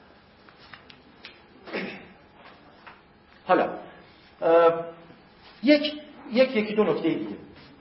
حالا یکی دو نکته دیگه.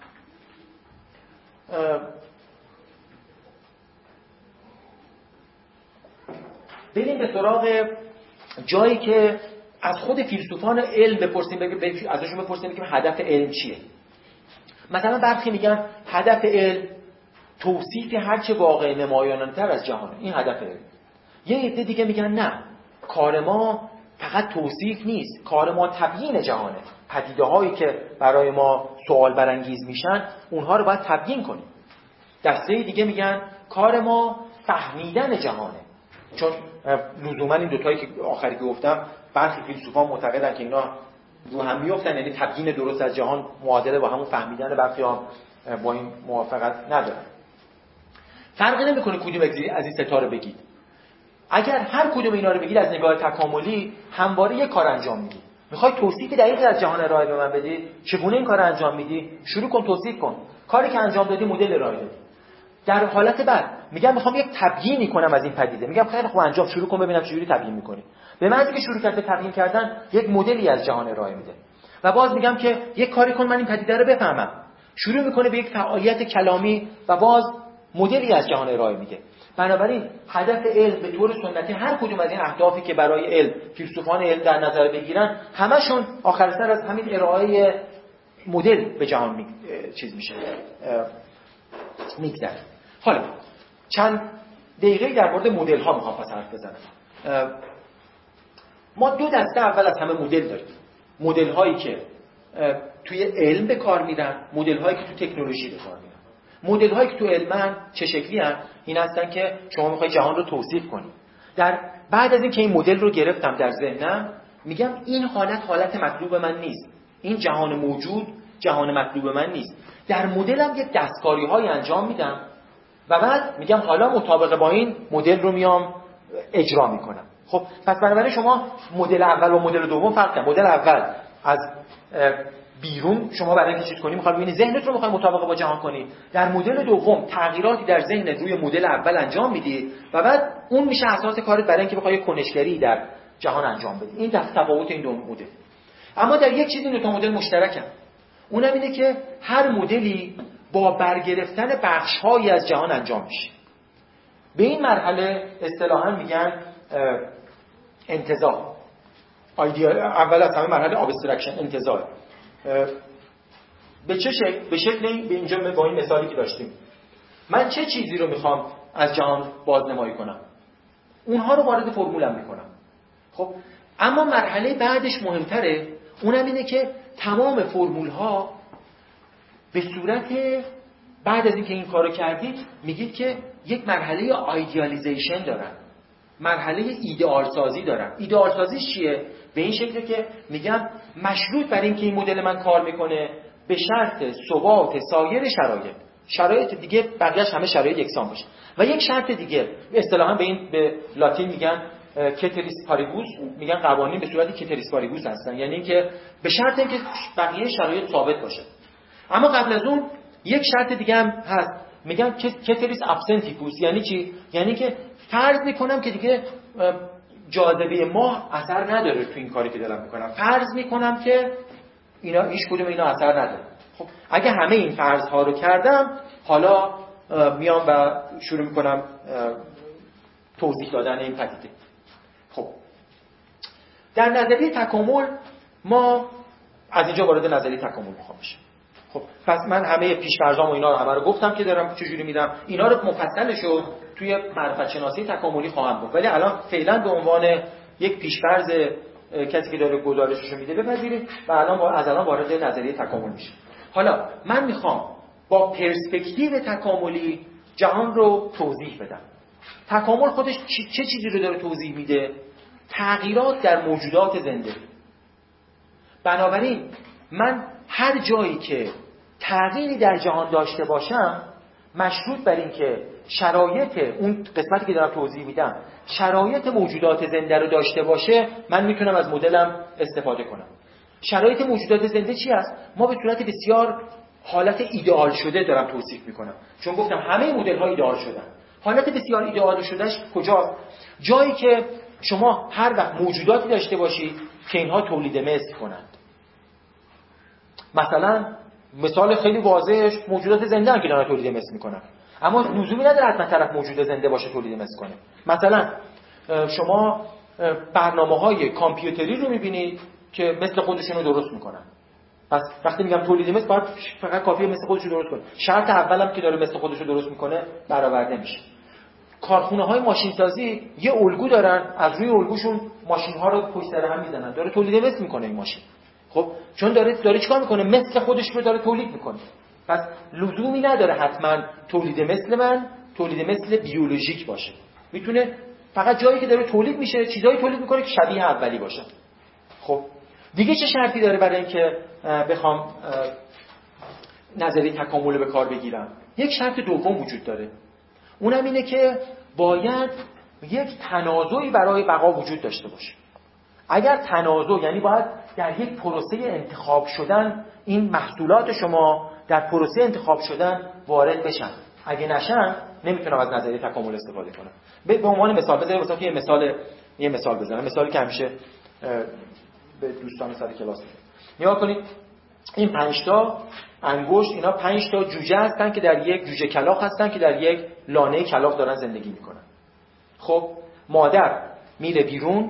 بریم به سراغ جایی که از خود فیلسوفان علم بپرسیم، ازشون بپرسیم که هدف علم چیه. مثلا برخی میگن هدف علم توصیف هرچه واقع نمایان‌تر از جهانه، این هدف علم. یه عده دیگه میگن نه، کار ما فقط توصیف نیست، کار ما تبیین جهانه. پدیده هایی که برای ما سوال برانگیز میشن اونها رو باید تبیین کنیم. دسته دیگه میگن کار ما فهمیدن جهانه، چون لزوما این دوتایی که آخری که گفتم برخی فیلسوفان معتقدن که اینا رو هم میافتن، یعنی تبیین درست از جهان معادله با همون فهمیدن، برخی هم با این موافقت ندارن. فرقی نمیکنه کدوم از این ستاره بگید. اگر هر کدوم اینا رو بگید از نگاه تکاملی همواره یک کار انجام میدید. میخوای توصیف دقیقی از جهان ارائه به من بدی؟ چگونه این کار انجام میدی؟ شروع کن توصیف کن. کاری که انجام دادی مدل ارائه دادی. در حالت بعد میگم میخوام یک تبیینی کنم از این پدیده، میگم خیلی خوب انجام شروع کن ببینم چجوری تبیین میکنی. به معنی که شروع کرد به تبیین کردن یک مدلی از جهان ارائه میده. و باز میگم که یک کاری کن من این پدیده رو بفهمم. شروع میکنه به یک فعالیت کلامی و باز مدلی از جهان ارائه میده. بنابراین هدف علم به طور سنتی هر کدوم از این اهدافی که برای علم فیلسوفان علم در نظر بگیرن همشون آخر سر از همین ارائه مدل به جهان چیز میشه میگذره. حالا چند دقیقه در مورد مدل ها میخوام پس حرف بزنم. ما دو دسته اول از همه مدل داریم. مدل هایی که توی علم به کار میرن، مدل هایی که توی تکنولوژی به کار میرن. مدل هایی که تو علمن چه شکلی هستن؟ این هستن که شما میخوای جهان رو توصیف کنی. بعد از این که این مدل رو گرفتم در ذهنم، میگم این حالت مطلوب من نیست. این جهان موجود جهان مطلوب من نیست. در مدلم یک دستکاری های انجام میدم و بعد میگم حالا مطابق با این مدل رو میام اجرا میکنم. خب پس بنابراین شما مدل اول و مدل دوم فرق کنید. مدل اول از بیرون شما برای اینکه چیز کنی میخوای ببینی ذهنت رو میخوای مطابق با جهان کنی. در مدل دوم تغییراتی در ذهن روی مدل اول انجام میدی و بعد اون میشه اساس کارت برای اینکه بخوای کنشگری در جهان انجام بدی. این تفاوت این دو مدل. اما در یک چیزی دو تا مدل مشترکن. اونم اینه که هر مدلی با برگرفتن بخش‌هایی از جهان انجام میشه. به این مرحله اصطلاحاً میگن انتزاع. اول از همه مرحله ابسترکشن، انتزاع. به چه شکل؟ به شکلی به اینجا با این مثالی که داشتیم. من چه چیزی رو میخوام از جهان بازنمایی کنم؟ اونها رو وارد فرمولم میکنم. خب اما مرحله بعدش مهمتره. اونم اینه که تمام فرمول‌ها به صورت بعد از اینکه این کارو کردید میگید که یک مرحله آیدیالیزیشن دارن، مرحله ایدئال سازی دارن. ایدئال سازی چیه؟ به این شکله که میگم مشروط بر این که این مدل من کار میکنه به شرط ثبات سایر شرایط دیگه بقیه‌اش همه شرایط یکسان باشه. و یک شرط دیگه اصطلاحاً به لاتین میگن کتریس پاریبوس، میگن قوانین به صورت کتریس پاریبوس هستن، یعنی اینکه به شرط اینکه بقیه شرایط ثابت باشه. اما قبل از اون یک شرط دیگه هم هست میگن کتریس ابسنتیفوس. یعنی چی؟ یعنی که فرض میکنم که دیگه جاذبه ماه اثر نداره تو این کاری که دارم میکنم. فرض میکنم که اینا هیچ کدوم اینا اثر نداره. خب اگه همه این فرض ها رو کردم، حالا میام و شروع میکنم توضیح دادن این پدیده. خب در نظریه تکامل ما از اینجا وارد نظریه تکامل میخوام بشم. خب پس من همه پیش‌فرضام و اینا رو همه رو گفتم که دارم چجوری میدم. اینا رو مفصلشو توی معرفت شناسی تکاملی خواهم گفت، ولی الان فعلا به عنوان یک پیش‌فرض کسی که داره گزارششو میده بپذیرید و الان وارد نظریه تکامل میشه. حالا من میخوام با پرسپکتیو تکاملی جهان رو توضیح بدم. تکامل خودش چه چیزی رو داره توضیح میده؟ تغییرات در موجودات زنده. بنابراین من هر جایی که تغییری در جهان داشته باشم، مشروط بر این که شرایط اون قسمتی که دارم توضیح میدم شرایط موجودات زنده رو داشته باشه، من میتونم از مدلم استفاده کنم. شرایط موجودات زنده چی است؟ ما به صورت بسیار حالت ایدئال شده دارم توصیف میکنم، چون گفتم همه مدل ها ایدئال شدن. حالت بسیار ایدئال شدهش کجاست؟ جایی که شما هر وقت موجوداتی داشته باشید که اینها تولید مثل کنند. مثلا مثال خیلی واضحش موجودات زنده هم که دارن تولید مثل میکنن، اما لزومی نداره حتما طرف موجود زنده باشه تولید مثل کنه. مثلا شما برنامه‌های کامپیوتری رو می‌بینید که مثل خودشون رو درست میکنن. پس وقتی میگم تولید مثل، باید فقط کافیه مثل خودش رو درست کنه. شرط اولم که داره مثل خودش رو درست میکنه برآورده میشه. کارخونه‌های ماشین‌سازی یه الگو دارن، از روی الگوشون ماشین‌ها رو پشت سر هم میزنن، داره تولید مثل میکنه این ماشین. خب چون داره چیکار میکنه؟ مثل خودش رو داره تولید میکنه. پس لزومی نداره حتما تولید مثل بیولوژیک باشه. میتونه فقط جایی که داره تولید میشه چیزایی تولید میکنه که شبیه اولی باشه. خب دیگه چه شرطی داره برای اینکه بخوام نظریه تکامل به کار بگیرم؟ یک شرط دوم وجود داره، اونم اینه که باید یک تنازعی برای بقا وجود داشته باشه. اگر تنازع، یعنی باید در یک پروسه انتخاب شدن این محصولات شما در پروسه انتخاب شدن وارد بشن. اگه نشن نمیتونم از نظریه تکامل استفاده کنم. به عنوان مثال بذارید واسه یه مثال بزنم، مثالی که همیشه به دوستان سر کلاس میگم. نگاه کنید این 5 تا انگشت، اینا 5 تا جوجه هستن که در یک جوجه کلاغ هستن که در یک لانه کلاغ دارن زندگی میکنن. خب مادر میره بیرون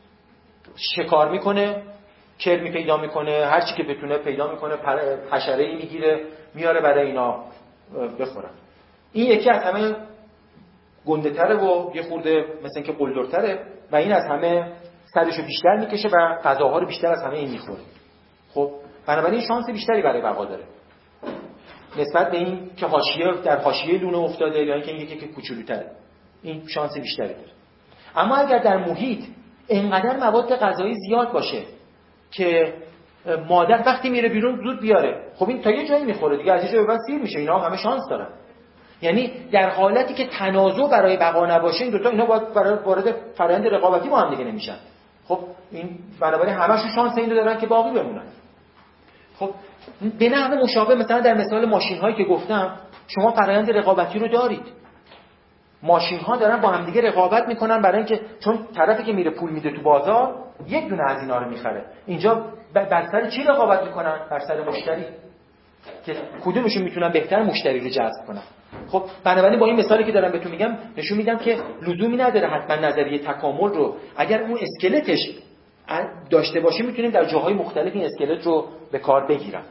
شکار میکنه، کرمی پیدا میکنه، هر چی که بتونه پیدا میکنه، حشره‌ای میگیره میاره برای اینا بخورن. این یکی از همه گنده‌تره و یه خورده مثل اینکه قلدرتره و این از همه سرشو بیشتر میکشه و غذاها رو بیشتر از همه این میخوره. خب بنابراین شانس بیشتری برای بقا داره نسبت به این که در حاشیه لونه افتاده یا اینکه این یکی که کوچولوتره. این شانس بیشتری داره. اما اگر در محیط اینقدر مواد غذایی زیاد باشه که مادر وقتی میره بیرون زود بیاره، خب این تا یه جایی میخوره دیگه، از یه جایی به بعد سیر میشه. اینا همه شانس دارن. یعنی در حالتی که تنازع برای بقا نباشه این دوتا اینا باید وارد فرآیند رقابتی با هم دیگه نمیشن. خب این بنابراین همشون شانس اینو دارن که باقی بمونن. خب به نحو مشابه مثلا در مثال ماشین هایی که گفتم شما فرآیند رقابتی رو دارید. ماشین ها دارن با هم دیگه رقابت میکنن برای اینکه چون طرفی که میره پول میده تو بازار یک دونه از اینا رو میخره. اینجا بر سر چی رقابت میکنن؟ بر سر مشتری که کدومشون میتونن بهتر مشتری رو جذب کنن. خب بنابراین با این مثالی که دارم بهتون میگم نشون میدم که لزومی نداره حتما نظریه تکامل رو اگر اون اسکلتش داشته باشه میتونیم در جاهای مختلف این اسکلت رو به کار بگیرم.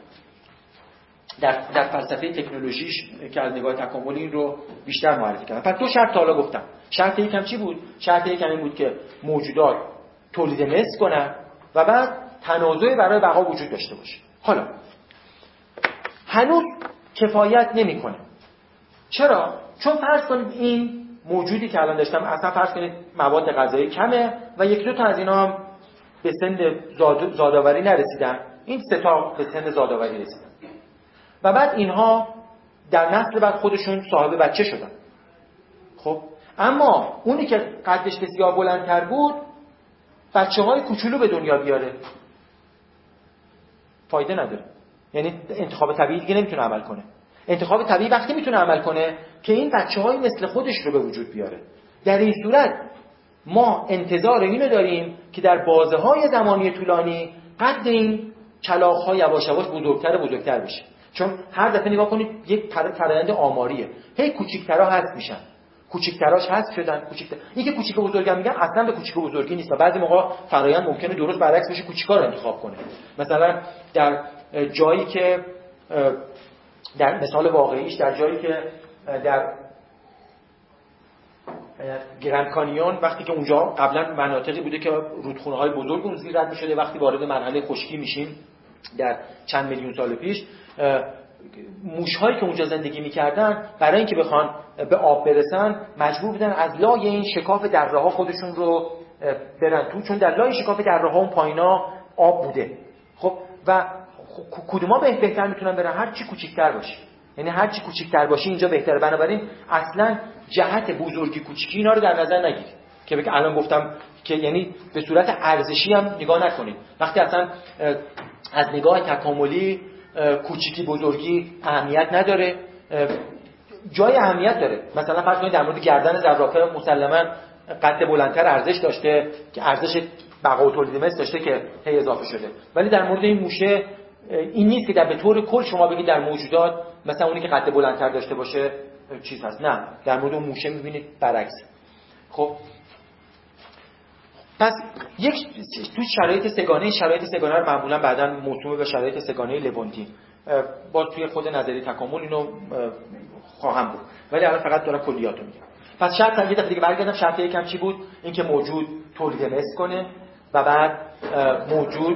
در فلسفه تکنولوژیش که از نگاه تکاملی این رو بیشتر معرفی کردم. پس 2 شرط حالا گفتم. شرط یکم چی بود؟ شرط یکم این بود که موجودات تولید مثل کنن و بعد تنازع برای بقا وجود داشته باشه. حالا هنوز کفایت نمیکنه. چرا؟ چون فرض کنید این موجودی که الان داشتم اصلا فرض کنید مواد غذایی کمه و 1-2 تا از اینا هم به سن زادآوری نرسیدن. این 3 تا به سن زادآوری رسیدن. و بعد اینها در نسل بعد خودشون صاحب بچه شدن. خب اما اونی که قدش بسیار بلندتر بود بچه‌های کوچولو به دنیا بیاره فایده نداره. یعنی انتخاب طبیعی دیگه نمیتونه عمل کنه. انتخاب طبیعی وقتی میتونه عمل کنه که این بچه‌های مثل خودش رو به وجود بیاره. در این صورت ما انتظار اینو داریم که در بازه‌های زمانی طولانی قد این کلاغ‌ها یواش یواش بزرگتر بشه. چون هر دفعه نگاه کنید یک فرآیند آماریه، هی کوچیک‌ترها حذف میشن، کوچیک‌تراش حذف شدن، این که کوچیک و بزرگم میگن اصلا به کوچیک و بزرگی نیست و بعضی موقع فرآیند ممکنه درست برعکس بشه، کوچیک‌ها رو انتخاب کنه. مثلا در جایی که در مثال واقعیش در جایی که در گرند کانیون وقتی که اونجا قبلا مناطقی بوده که رودخونه‌های بزرگ اون زیر رد می‌شده، وقتی وارد مرحله خشکی میشیم در چند میلیون سال پیش، موش‌هایی که اونجا زندگی می‌کردن برای اینکه بخوان به آب برسن مجبور بودن از لای این شکاف دره‌ها خودشون رو برن تو، چون در لای شکاف دره‌ها اون پایینا آب بوده. خب و کدوما بهتر میتونن برن؟ هر چی کوچیک‌تر باشه، یعنی هر چی کوچیک‌تر باشه اینجا بهتره. بنابراین اصلا جهت بزرگی کوچیکی اینا رو در نظر نگیرید که بگم الان گفتم که یعنی به صورت ارزشی هم نگاه نکنید. وقتی اصلا از نگاه تکاملی کوچیکی بزرگی اهمیت نداره، جای اهمیت داره. مثلا فرض کنید در مورد گردن زرافه مسلماً قد بلندتر ارزش داشته که ارزش بقا و تولید مثل داشته که هی اضافه شده، ولی در مورد این موشه این نیست که به طور کل شما بگید در موجودات مثلا اونی که قد بلندتر داشته باشه چیز هست. نه، در مورد اون موشه می‌بینید برعکس. خب پس یک تو شرایط سگانه رو معمولا بعداً موسوم به شرایط سگانه لوونتی با توی خود نظریه تکامل اینو خواهم بود، ولی الان فقط دارم کلیاتو میگم. پس شرط یه دفعه دیگه برگردم، شرط یکم چی بود؟ اینکه موجود تولید مثل کنه و بعد موجود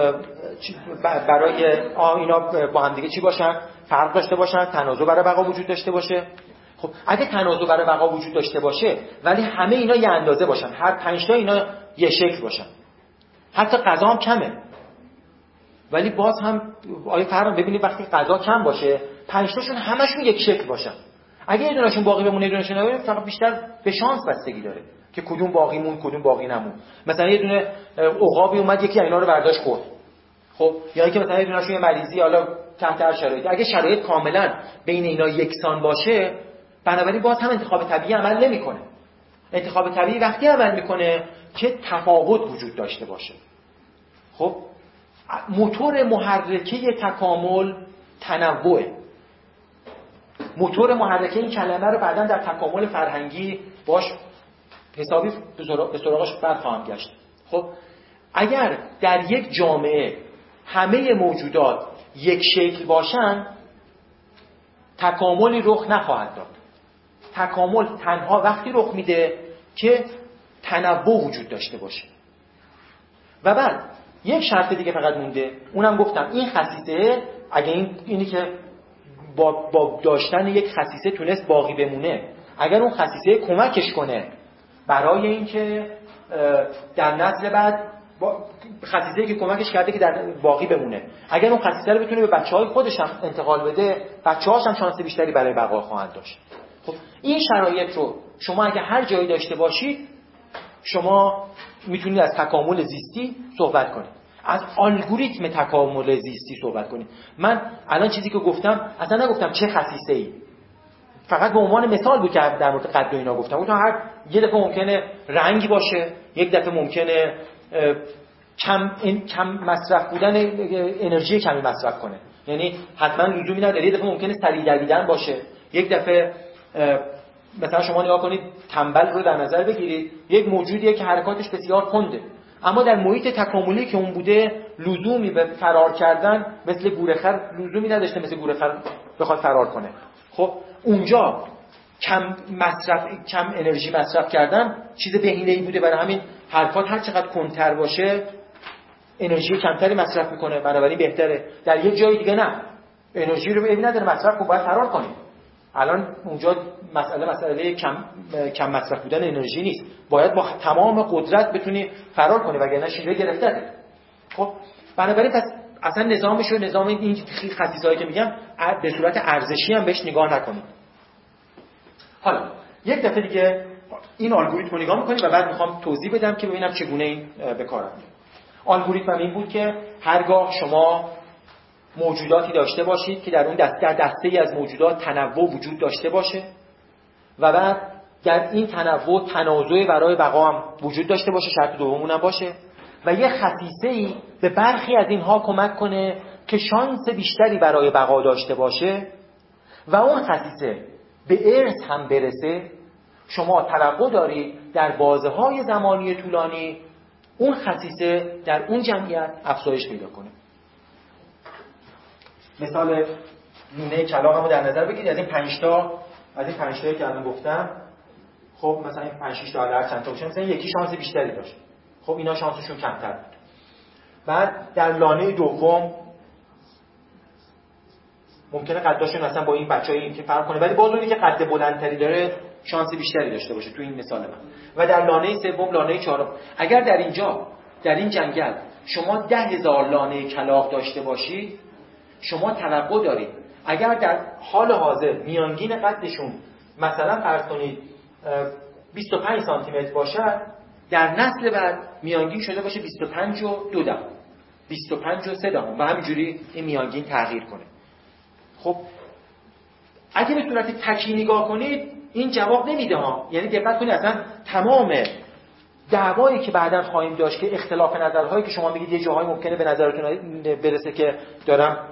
برای اینا با هم دیگه چی باشن؟ فرق داشته باشن، تناسب برای بقا وجود داشته باشه. خب اگه تناسب برای بقا وجود داشته باشه ولی همه اینا یه اندازه باشن، هر 5 تا اینا یه شکل باشن، حتی غذا هم کمه ولی باز هم آیا فرق ببینید وقتی غذا کم باشه 5 تاشون همشون یک شکل باشن، اگه یه دونهشون باقی بمونه یه دونهشون نمونه فقط بیشتر به شانس بستگی داره که کدوم باقی مون کدوم باقی نمون. مثلا یه دونه عقابی اومد یکی اینا رو برداشت خورد، خب یا اینکه مثلا یه دونهشون یه مریضی، حالا تحت هر شرایطی اگه شرایط کاملا بین اینا یکسان باشه بنابراین باز هم انتخاب طبیعی عمل نمیکنه. انتخاب طبیعی وقتی عمل میکنه که تفاوت وجود داشته باشه. خب موتور محرکه تکامل تنوعه. موتور محرکه این کلمه رو بعداً در تکامل فرهنگی باش حسابی به سراغش خواهم گشت. خب اگر در یک جامعه همه موجودات یک شکل باشن تکاملی رخ نخواهد داد. تکامل تنها وقتی رخ میده که تنوع وجود داشته باشه. و بعد یک شرط دیگه فقط مونده، اونم گفتم این خصیصه اگه اینی که با داشتن یک خصیصه تونست باقی بمونه، اگر اون خصیصه کمکش کنه برای اینکه در نسل بعد خصیصه‌ای که کمکش کرده که در باقی بمونه، اگر اون خصیصه رو بتونه به بچه‌های خودش هم انتقال بده بچه‌هاش هم شانس بیشتری برای بقا خواهند داشت. خب این شرایط رو شما اگه هر جایی داشته باشید شما میتونید از تکامل زیستی صحبت کنید، از الگوریتم تکامل زیستی صحبت کنید. من الان چیزی که گفتم اصلا نگفتم چه خصیصه‌ای، فقط به عنوان مثال بود که در مورد قد و اینا گفتم. گفتم هر یه دفعه ممکنه رنگ باشه، یک دفعه ممکنه کم مصرف بودن انرژی کمی مصرف کنه، یعنی حتما لزومی نداره. یه دفعه ممکنه سریع دویدن باشه، یک دفعه مثلا شما نگاه کنید تنبل رو در نظر بگیرید، یک موجودیه که حرکاتش بسیار کنده اما در محیط تکاملی که اون بوده لزومی به فرار کردن مثل گورخر لزومی نداشته مثل گورخر بخواد فرار کنه. خب اونجا کم انرژی مصرف کردن چیز بهینه‌ای بوده، برای همین حرکات هر چقدر کندتر باشه انرژی کمتری مصرف میکنه، بنابراین بهتره. در یک جای دیگه نه، انرژی رو ببین نداره مصرف کنه، باید فرار کنید. الان اونجا مسئله کم مصرف بودن انرژی نیست، باید با تمام قدرت بتونی فرار کنی وگرنه شیره گرفته. خب بنابراین پس اصلا نظامش رو نظام این خصیصه‌ای که میگم به صورت ارزشی هم بهش نگاه نکنید. حالا یک دفعه دیگه این الگوریتم رو نگاه می‌کنید و بعد می‌خوام توضیح بدم که ببینم چگونه این به کار میاد. الگوریتم این بود که هرگاه شما موجوداتی داشته باشید که در اون دسته از موجودات تنوع وجود داشته باشه و بعد در این تنوع تنازع برای بقا هم وجود داشته باشه، شرط دومون هم باشه و یه خصیصه‌ای به برخی از اینها کمک کنه که شانس بیشتری برای بقا داشته باشه و اون خصیصه به ارث هم برسه. شما توقع دارید در بازه‌های زمانی طولانی اون خصیصه در اون جمعیت افزایش پیدا کنه. مثال لونه کلاغمو در نظر بگیرید. از این 5 تایی که الان گفتم، خب مثلا این 5-6 تا هر چند تا باشه، مثلا یکی شانس بیشتری داشت، خب اینا شانسشون کمتر بود. بعد در لانه دوم ممکنه قدشون اصلا با این بچهای این که فرق کنه، ولی باز اونی که قد بلندتری داره شانس بیشتری داشته باشه تو این مثال من. و در لانه سوم، لانه چهارم، اگر در این جنگل شما 10,000 لانه کلاغ داشته باشید، شما توقع دارید اگر در حال حاضر میانگین قدشون مثلا فرض کنید 25 سانتی متر باشد، در نسل بعد میانگین شده باشه 25 و 2 دهم، 25 و 3 دهم و همینجوری این میانگین تغییر کنه. خب اگه به صورت تکی نگاه کنید این جواب نمیده ها. یعنی دقت کنید اصلا تمام دعوایی که بعداً خواهیم داشت که اختلاف نظرهایی که شما میگید یه جاهای ممکنه به نظرتون برسه که دارم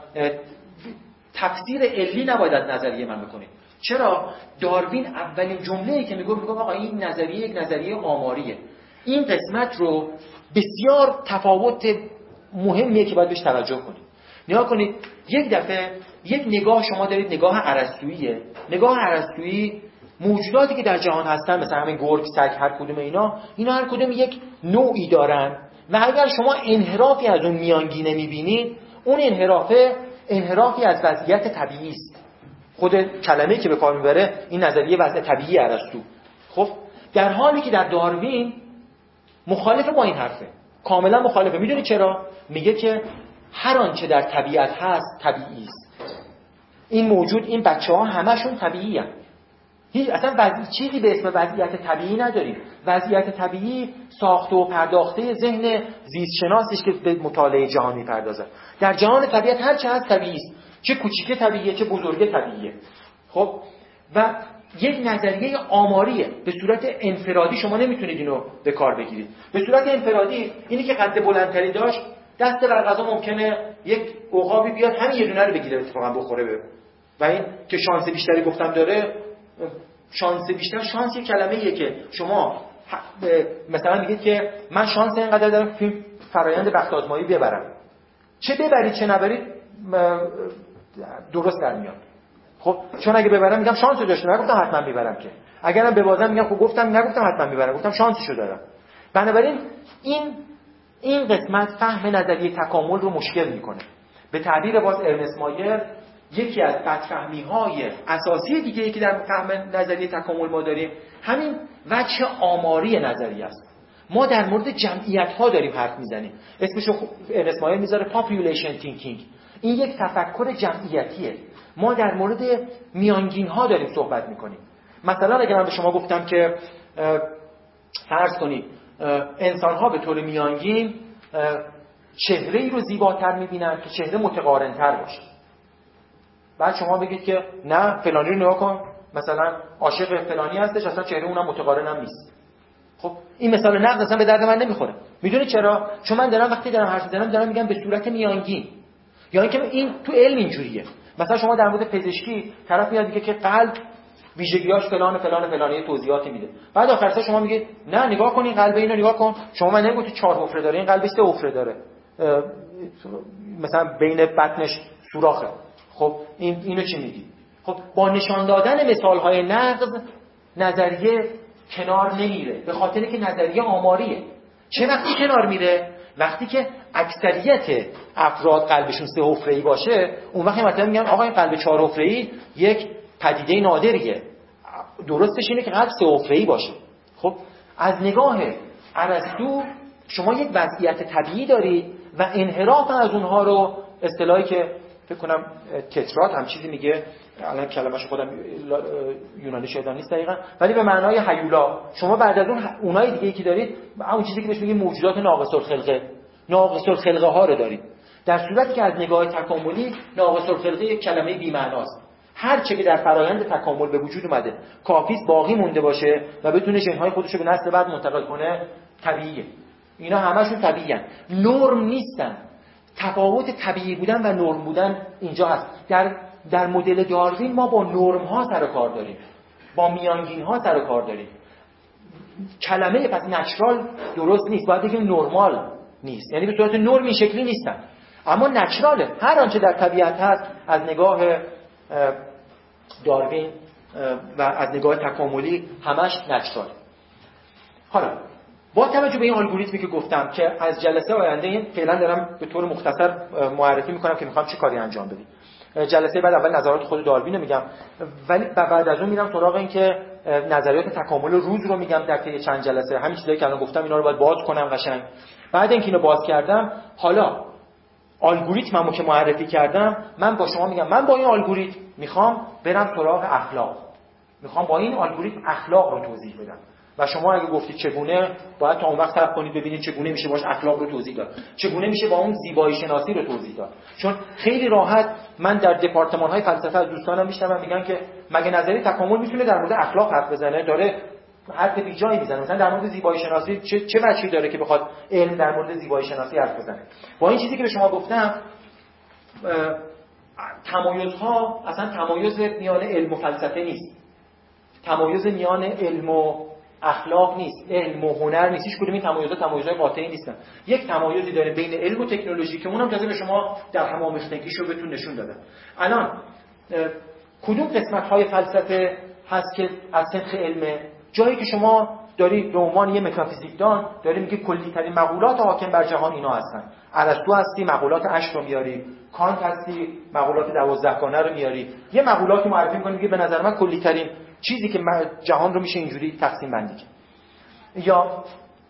تفسیر علی نباید از نظریه من بکنید. چرا؟ داروین اولین جمله‌ای که میگه آقا این نظریه یک نظریه آماریه. این قسمت رو بسیار تفاوت مهمیه که باید بهش توجه کنید. نگاه کنید، یک دفعه یک نگاه شما دارید، نگاه ارسطوییه. نگاه ارسطویی موجوداتی که در جهان هستن، مثلا همین گرگ، سگ، هر کدوم اینا هر کدوم یک نوعی دارن و اگر شما انحرافی از اون میانگینه میبینید، اون انحرافی از وضعیت طبیعی است. خود کلمه‌ای که به کار میبره این نظریه وضع طبیعی ارسطو. خب در حالی که در داروین مخالف با این حرفه، کاملا مخالفه. میدونی چرا؟ میگه که هر آنچه در طبیعت هست طبیعی است. این موجود، این بچه‌ها همشون طبیعی هستند. هیچ اصلا چیزی به اسم وضعیت طبیعی نداریم. وضعیت طبیعی ساخته و پرداخته ذهن زیستشناسیش که به مطالعه جهان می‌پردازه. در جهان طبیعت هر چه هست طبیعی است. چه کوچیکه طبیعیه، چه بزرگه طبیعیه. خب و یک نظریه آماریه. به صورت انفرادی شما نمیتونید اینو به کار بگیرید. به صورت انفرادی اینی که قد بلندتری داشت، دست بر غذا ممکنه یک عقابی بیاد همین یه دونه رو بگیره، اتفاقا بخوره به. و این که شانس بیشتری گفتم داره، شانس بیشتر، شانس یک کلمه‌ایه که شما مثلا میگید که من شانس اینقدر دارم فیلم فرآیند بخت آزمایی ببرم. چه ببرید چه نبرید درست در میاد. خب چون اگه ببرم میگم شانس رو داشتم، نگفتم حتما میبرم که. اگرم ببازم میگم خب گفتم نگفتم حتما میبرم، گفتم شانسشو دارم. بنابراین این قسمت فهم نظریه تکامل رو مشکل میکنه. به تعبیر باز ارنست مایر، یکی از بدفهمی‌های اساسی دیگه‌ای که در فهم نظریه تکامل ما داریم همین وجه آماری نظریه است. ما در مورد جمعیت‌ها داریم حرف میزنیم. اسمشو ارنست مایر میذاره population thinking. این یک تفکر جمعیتیه. ما در مورد میانگین‌ها داریم صحبت میکنیم. مثلا اگه من به شما گفتم که فرض کنید انسان‌ها به طور میانگین چهره‌ای رو زیباتر می‌بینن که چهره متقارن‌تر باشه. بعد شما بگید که نه فلانی رو نگاه کن، مثلا عاشق فلانی هستش، اصلا چهره اونم متقارن هم نیست. خب این مثال نقد اصلا به درد من نمیخوره. میدونی چرا؟ چون من وقتی دارم حرف میزنم دارم میگم به صورت میانگین. یا اینکه این تو علم اینجوریه. مثلا شما در مورد پزشکی طرف میاد میگه که قلب ویژگیاش فلان فلان فلانی توضیحاتی میده. بعد آخرش شما میگید نه نگاه کن این قلب اینو نگاه کن. شما من نمیگم تو 4 حفره داره، این قلب 3 حفره داره. مثلا بین بطنش سوراخه. خب اینو چی میگی؟ خب با نشان دادن مثال‌های نقض نظریه کنار نمیره، به خاطر که نظریه آماریه. چه وقتی کنار میره؟ وقتی که اکثریت افراد قلبشون 3 حفره‌ای باشه، اون وقت مثلا میگن آقا این قلب 4 حفره‌ای یک پدیده نادریه. درستش اینه که قلب 3 حفره‌ای باشه. خب از نگاه ارسطو شما یک وضعیت طبیعی دارید و انحراف از اونها رو اصطلاحی که فکر کنم تترات هم چیزی میگه، الان کلمه‌اش خودم یونانی شایدان نیست دقیقاً، ولی به معنای هیولا. شما بعد از اونای دیگه‌ای که دارید، همون چیزی که بهش میگیم موجودات ناقص الخلقه ها رو دارید. در صورتی که از نگاه تکاملی ناقص الخلقه یک کلمه بی‌معناست. هر چه که در فرایند تکامل به وجود اومده کافیست باقی مونده باشه و بتونه ژن‌های خودش رو به نسل بعد منتقل کنه طبیعیه. اینا همشون طبیعیه، نرم نیستن. تفاوت طبیعی بودن و نرم بودن اینجا هست. در مدل داروین ما با نرم ها سر کار داریم، با میانگین ها سر کار داریم. کلمه پس نچرال درست نیست، باید بگیم نرمال نیست، یعنی به صورت نرم این شکلی نیستن، اما نچراله. هر آنچه در طبیعت هست از نگاه داروین و از نگاه تکاملی همش نچرال. حالا با توجه به این الگوریتمی که گفتم که از جلسه آینده فعلا دارم به طور مختصر معرفی میکنم که میخوام چه کاری انجام بدیم. جلسه بعد اول نظرات خود داروین رو میگم، ولی بعد از اون میرم سراغ این که نظریات تکامل روز رو میگم در طی چند جلسه. همین چیزایی که الان گفتم اینا رو باید باز کنم قشنگ. بعد اینکه اینو باز کردم، حالا الگوریتممو که معرفی کردم، من با شما میگم من با این الگوریتم میخوام برم سراغ اخلاق، میخوام با این الگوریتم اخلاق رو توضیح بدم و شما اگه گفتید چگونه، باید تا اون وقت صبر کنید ببینید چگونه میشه باش اخلاق رو توضیح داد، چگونه میشه با اون زیبایی شناسی رو توضیح داد. چون خیلی راحت من در دپارتمان‌های فلسفه از دوستانم میشنوم میگن که مگه نظریه تکامل میتونه در مورد اخلاق حرف بزنه؟ داره حرف بیجایی میزنه. مثلا در مورد زیبایی شناسی چه وجهی داره که بخواد علم در مورد زیبایی شناسی حرف بزنه؟ با این چیزی که به شما گفتم، تمایزها اصلا تمایز میان علم و فلسفه نیست، تمایز میان علم و اخلاق نیست، علم و هنر نیست، هیچ کدوم این تمایزهای قاطعی نیستن. یک تمایزی داره بین علم و تکنولوژی که اونم تازه به شما در هم‌آمیختگیش رو بهتون نشون دادم. الان کدوم قسمت‌های فلسفه هست که از سنخ علمه؟ جایی که شما داری به عنوان یه متافیزیکدان داری میگه کلی‌ترین مقولات حاکم بر جهان اینا هستن. ارسطو هستی مقولات 8 رو میاری، کانت هستی مقولات 12 گانه رو میاری، یه مقولاتی معرفی می‌کنی میگه به نظر من کلی‌ترین چیزی که جهان رو میشه اینجوری تقسیم بندی کرد. یا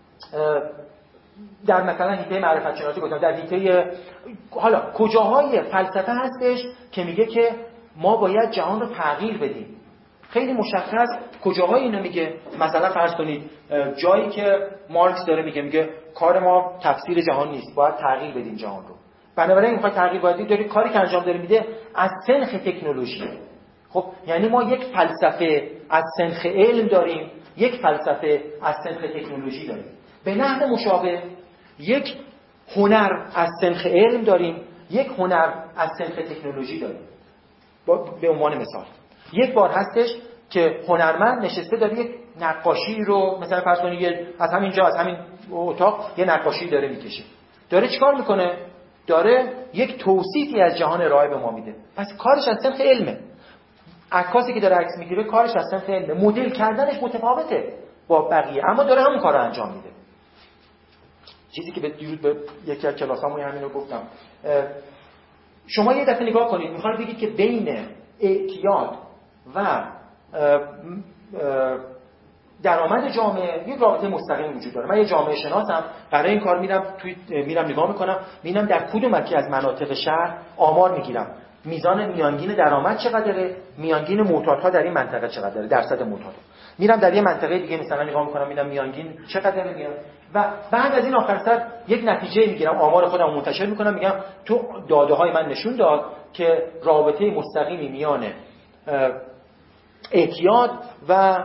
در مثلا حیطه معرفت شناسی گفتم، در حیطه حالا کجاهای فلسفه هستش که میگه که ما باید جهان رو تغییر بدیم؟ خیلی مشخص کجاهای اینو میگه. مثلا فرض کنید جایی که مارکس داره میگه کار ما تفسیر جهان نیست، باید تغییر بدیم جهان رو. بنابراین میخواد تغییر بدید، داری کاری که انجام داره میده از سنخ تکنولوژی. خب یعنی ما یک فلسفه از سنخ علم داریم، یک فلسفه از سنخ تکنولوژی داریم. به نحو مشابه یک هنر از سنخ علم داریم، یک هنر از سنخ تکنولوژی داریم. به عنوان مثال یک بار هستش که هنرمند نشسته داره یک نقاشی رو مثلا فرض کنید از همینجا از همین اتاق یه نقاشی داره میکشه. داره چیکار میکنه؟ داره یک توصیفی از جهان ارائه به ما میده. پس کارش از سنخ علمه. عکاسی که داره عکس میگیره کارش از سنخ علمه. مدل کردنش متفاوته با بقیه اما داره همون کارو انجام میده. چیزی که دیروز به یکی از کلاسامون همین رو گفتم. شما یه دفعه نگاه کنید، میخوام بگید که بین اعتیاد و درآمد جامعه یک رابطه مستقیم وجود داره. من یه جامعه شناسم، برای این کار میرم نگاه میکنم، میبینم در کدوم یکی از مناطق شهر آمار میگیرم، میزان میانگین درآمد چقدره، میانگین معتادها در این منطقه چقدره، درصد معتاد. میرم در یه منطقه دیگه مثلا نگاه میکنم، میبینم میانگین چقدره میاد و بعد از این آخر سر یک نتیجه میگیرم، آمار خودم منتشر میکنم، میگم تو داده های من نشون داد که رابطه مستقیمی میان اعتیاد و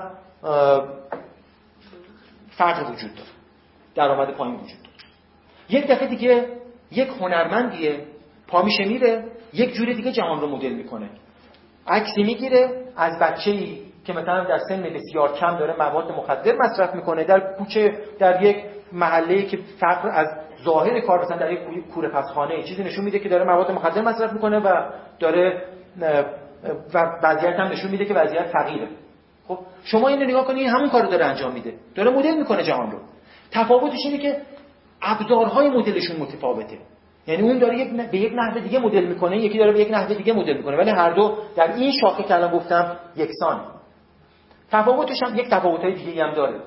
فقر وجود داره، درآمد پایین وجود داره. یک دفعه دیگه یک هنرمندیه پا میشه میره یک جوری دیگه جهان رو مدل میکنه، عکسی میگیره از بچه‌ای که مثلا در سن بسیار کم داره مواد مخدر مصرف میکنه در کوچه، در یک محله‌ای که فقر از ظاهر کار مثلا در یک کوره پسخانه چیزی نشون میده که داره مواد مخدر مصرف میکنه و داره و وضعیت هم نشون میده که وضعیت فقیره. خب شما اینو نگاه کنید، همون کارو داره انجام میده، داره مدل میکنه جهان رو. تفاوتش اینه که ابزارهای مدلشون متفاوته. یعنی اون داره به یک نحو دیگه مدل میکنه، یکی داره به یک نحو دیگه مدل میکنه، ولی هر دو در این شاخه که الان گفتم یکسان. تفاوتش هم یک تفاوتای دیگه هم داره.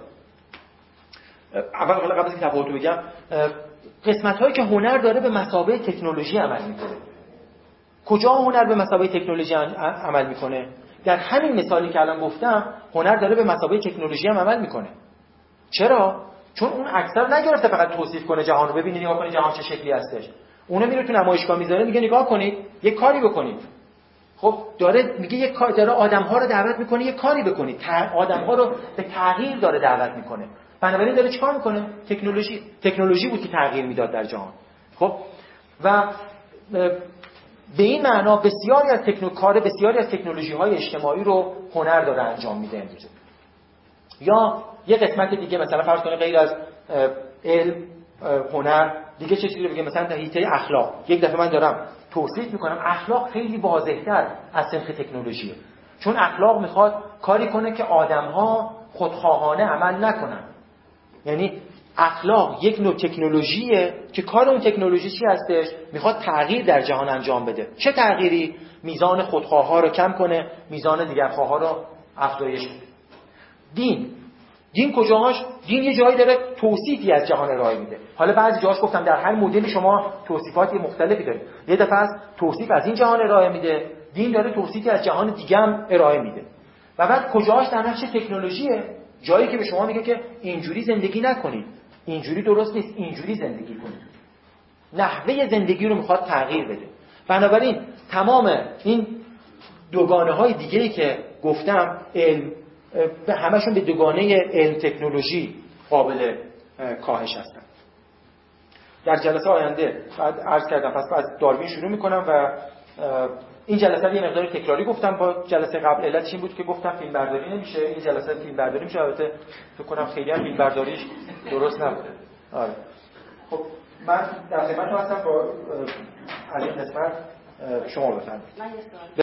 قبل از اینکه تفاوتو بگم، قسمت‌هایی که هنر داره به مثابه تکنولوژی عمل میکنه. کجا هنر به مثابه تکنولوژی عمل میکنه؟ در همین مثالی که الان گفتم هنر داره به مثابه تکنولوژی هم عمل میکنه. چرا؟ چون اون اکثر نگرفته فقط توصیف کنه جهان رو، ببینید نگاه کنید جهان چه شکلی هستش. اونو میره تو نمایشگاه میذاره، میگه نگاه کنید یه کاری بکنید. خب داره میگه یه کار، داره آدم‌ها رو دعوت میکنه یه کاری بکنید، آدم‌ها رو به تغییر داره دعوت میکنه. بنابراین داره چیکار میکنه؟ تکنولوژی بود که تغییر میداد در جهان. خب و به این معنا بسیاری از تکنولوژی‌های اجتماعی رو هنر داره انجام میده امروزه. یا یه قسمت دیگه مثلا فرض کنید غیر از علم، هنر دیگه چه چیزی رو بگم، مثلا در حیطه اخلاق. یک دفعه من دارم توصیف میکنم اخلاق خیلی واضح‌تر از سنخ تکنولوژیه، چون اخلاق میخواد کاری کنه که آدم‌ها خودخواهانه عمل نکنن. یعنی اخلاق یک نوع تکنولوژیه که کار اون تکنولوژی چی هستش؟ میخواد تغییر در جهان انجام بده. چه تغییری؟ میزان خودخواها رو کم کنه، میزان دیگرخواها رو افزایش بده. دین کجاهاش؟ دین یه جایی داره توصیفی از جهان ارائه میده. حالا بعضی جاهاش گفتم در هر مدل شما توصیفات مختلفی دارید. یه دفعه از توصیف از این جهان ارائه میده، دین داره توصیفی از جهان دیگه هم ارائه میده. و بعد کجاهاش در نقش تکنولوژیه، جایی که به شما میگه که اینجوری زندگی نکنید، اینجوری درست نیست، اینجوری زندگی کنید. نحوه زندگی رو میخواد تغییر بده. بنابراین تمام این دوگانه‌های دیگه‌ای که گفتم، علم، همشون به دوگانه علم تکنولوژی قابل کاهش هستن. در جلسه آینده بعد عرض کردم پس از داروین شروع میکنم و این جلسه یه مقدار تکراری گفتم با جلسه قبل. علتش این بود که گفتم فیلم برداری نمیشه، این جلسه فیلم برداری میشه. البته فکر کنم خیلی هم فیلم برداریش درست نبوده. آره خب من در خدمتتون هستم با از این قسمت شما بفرمایید.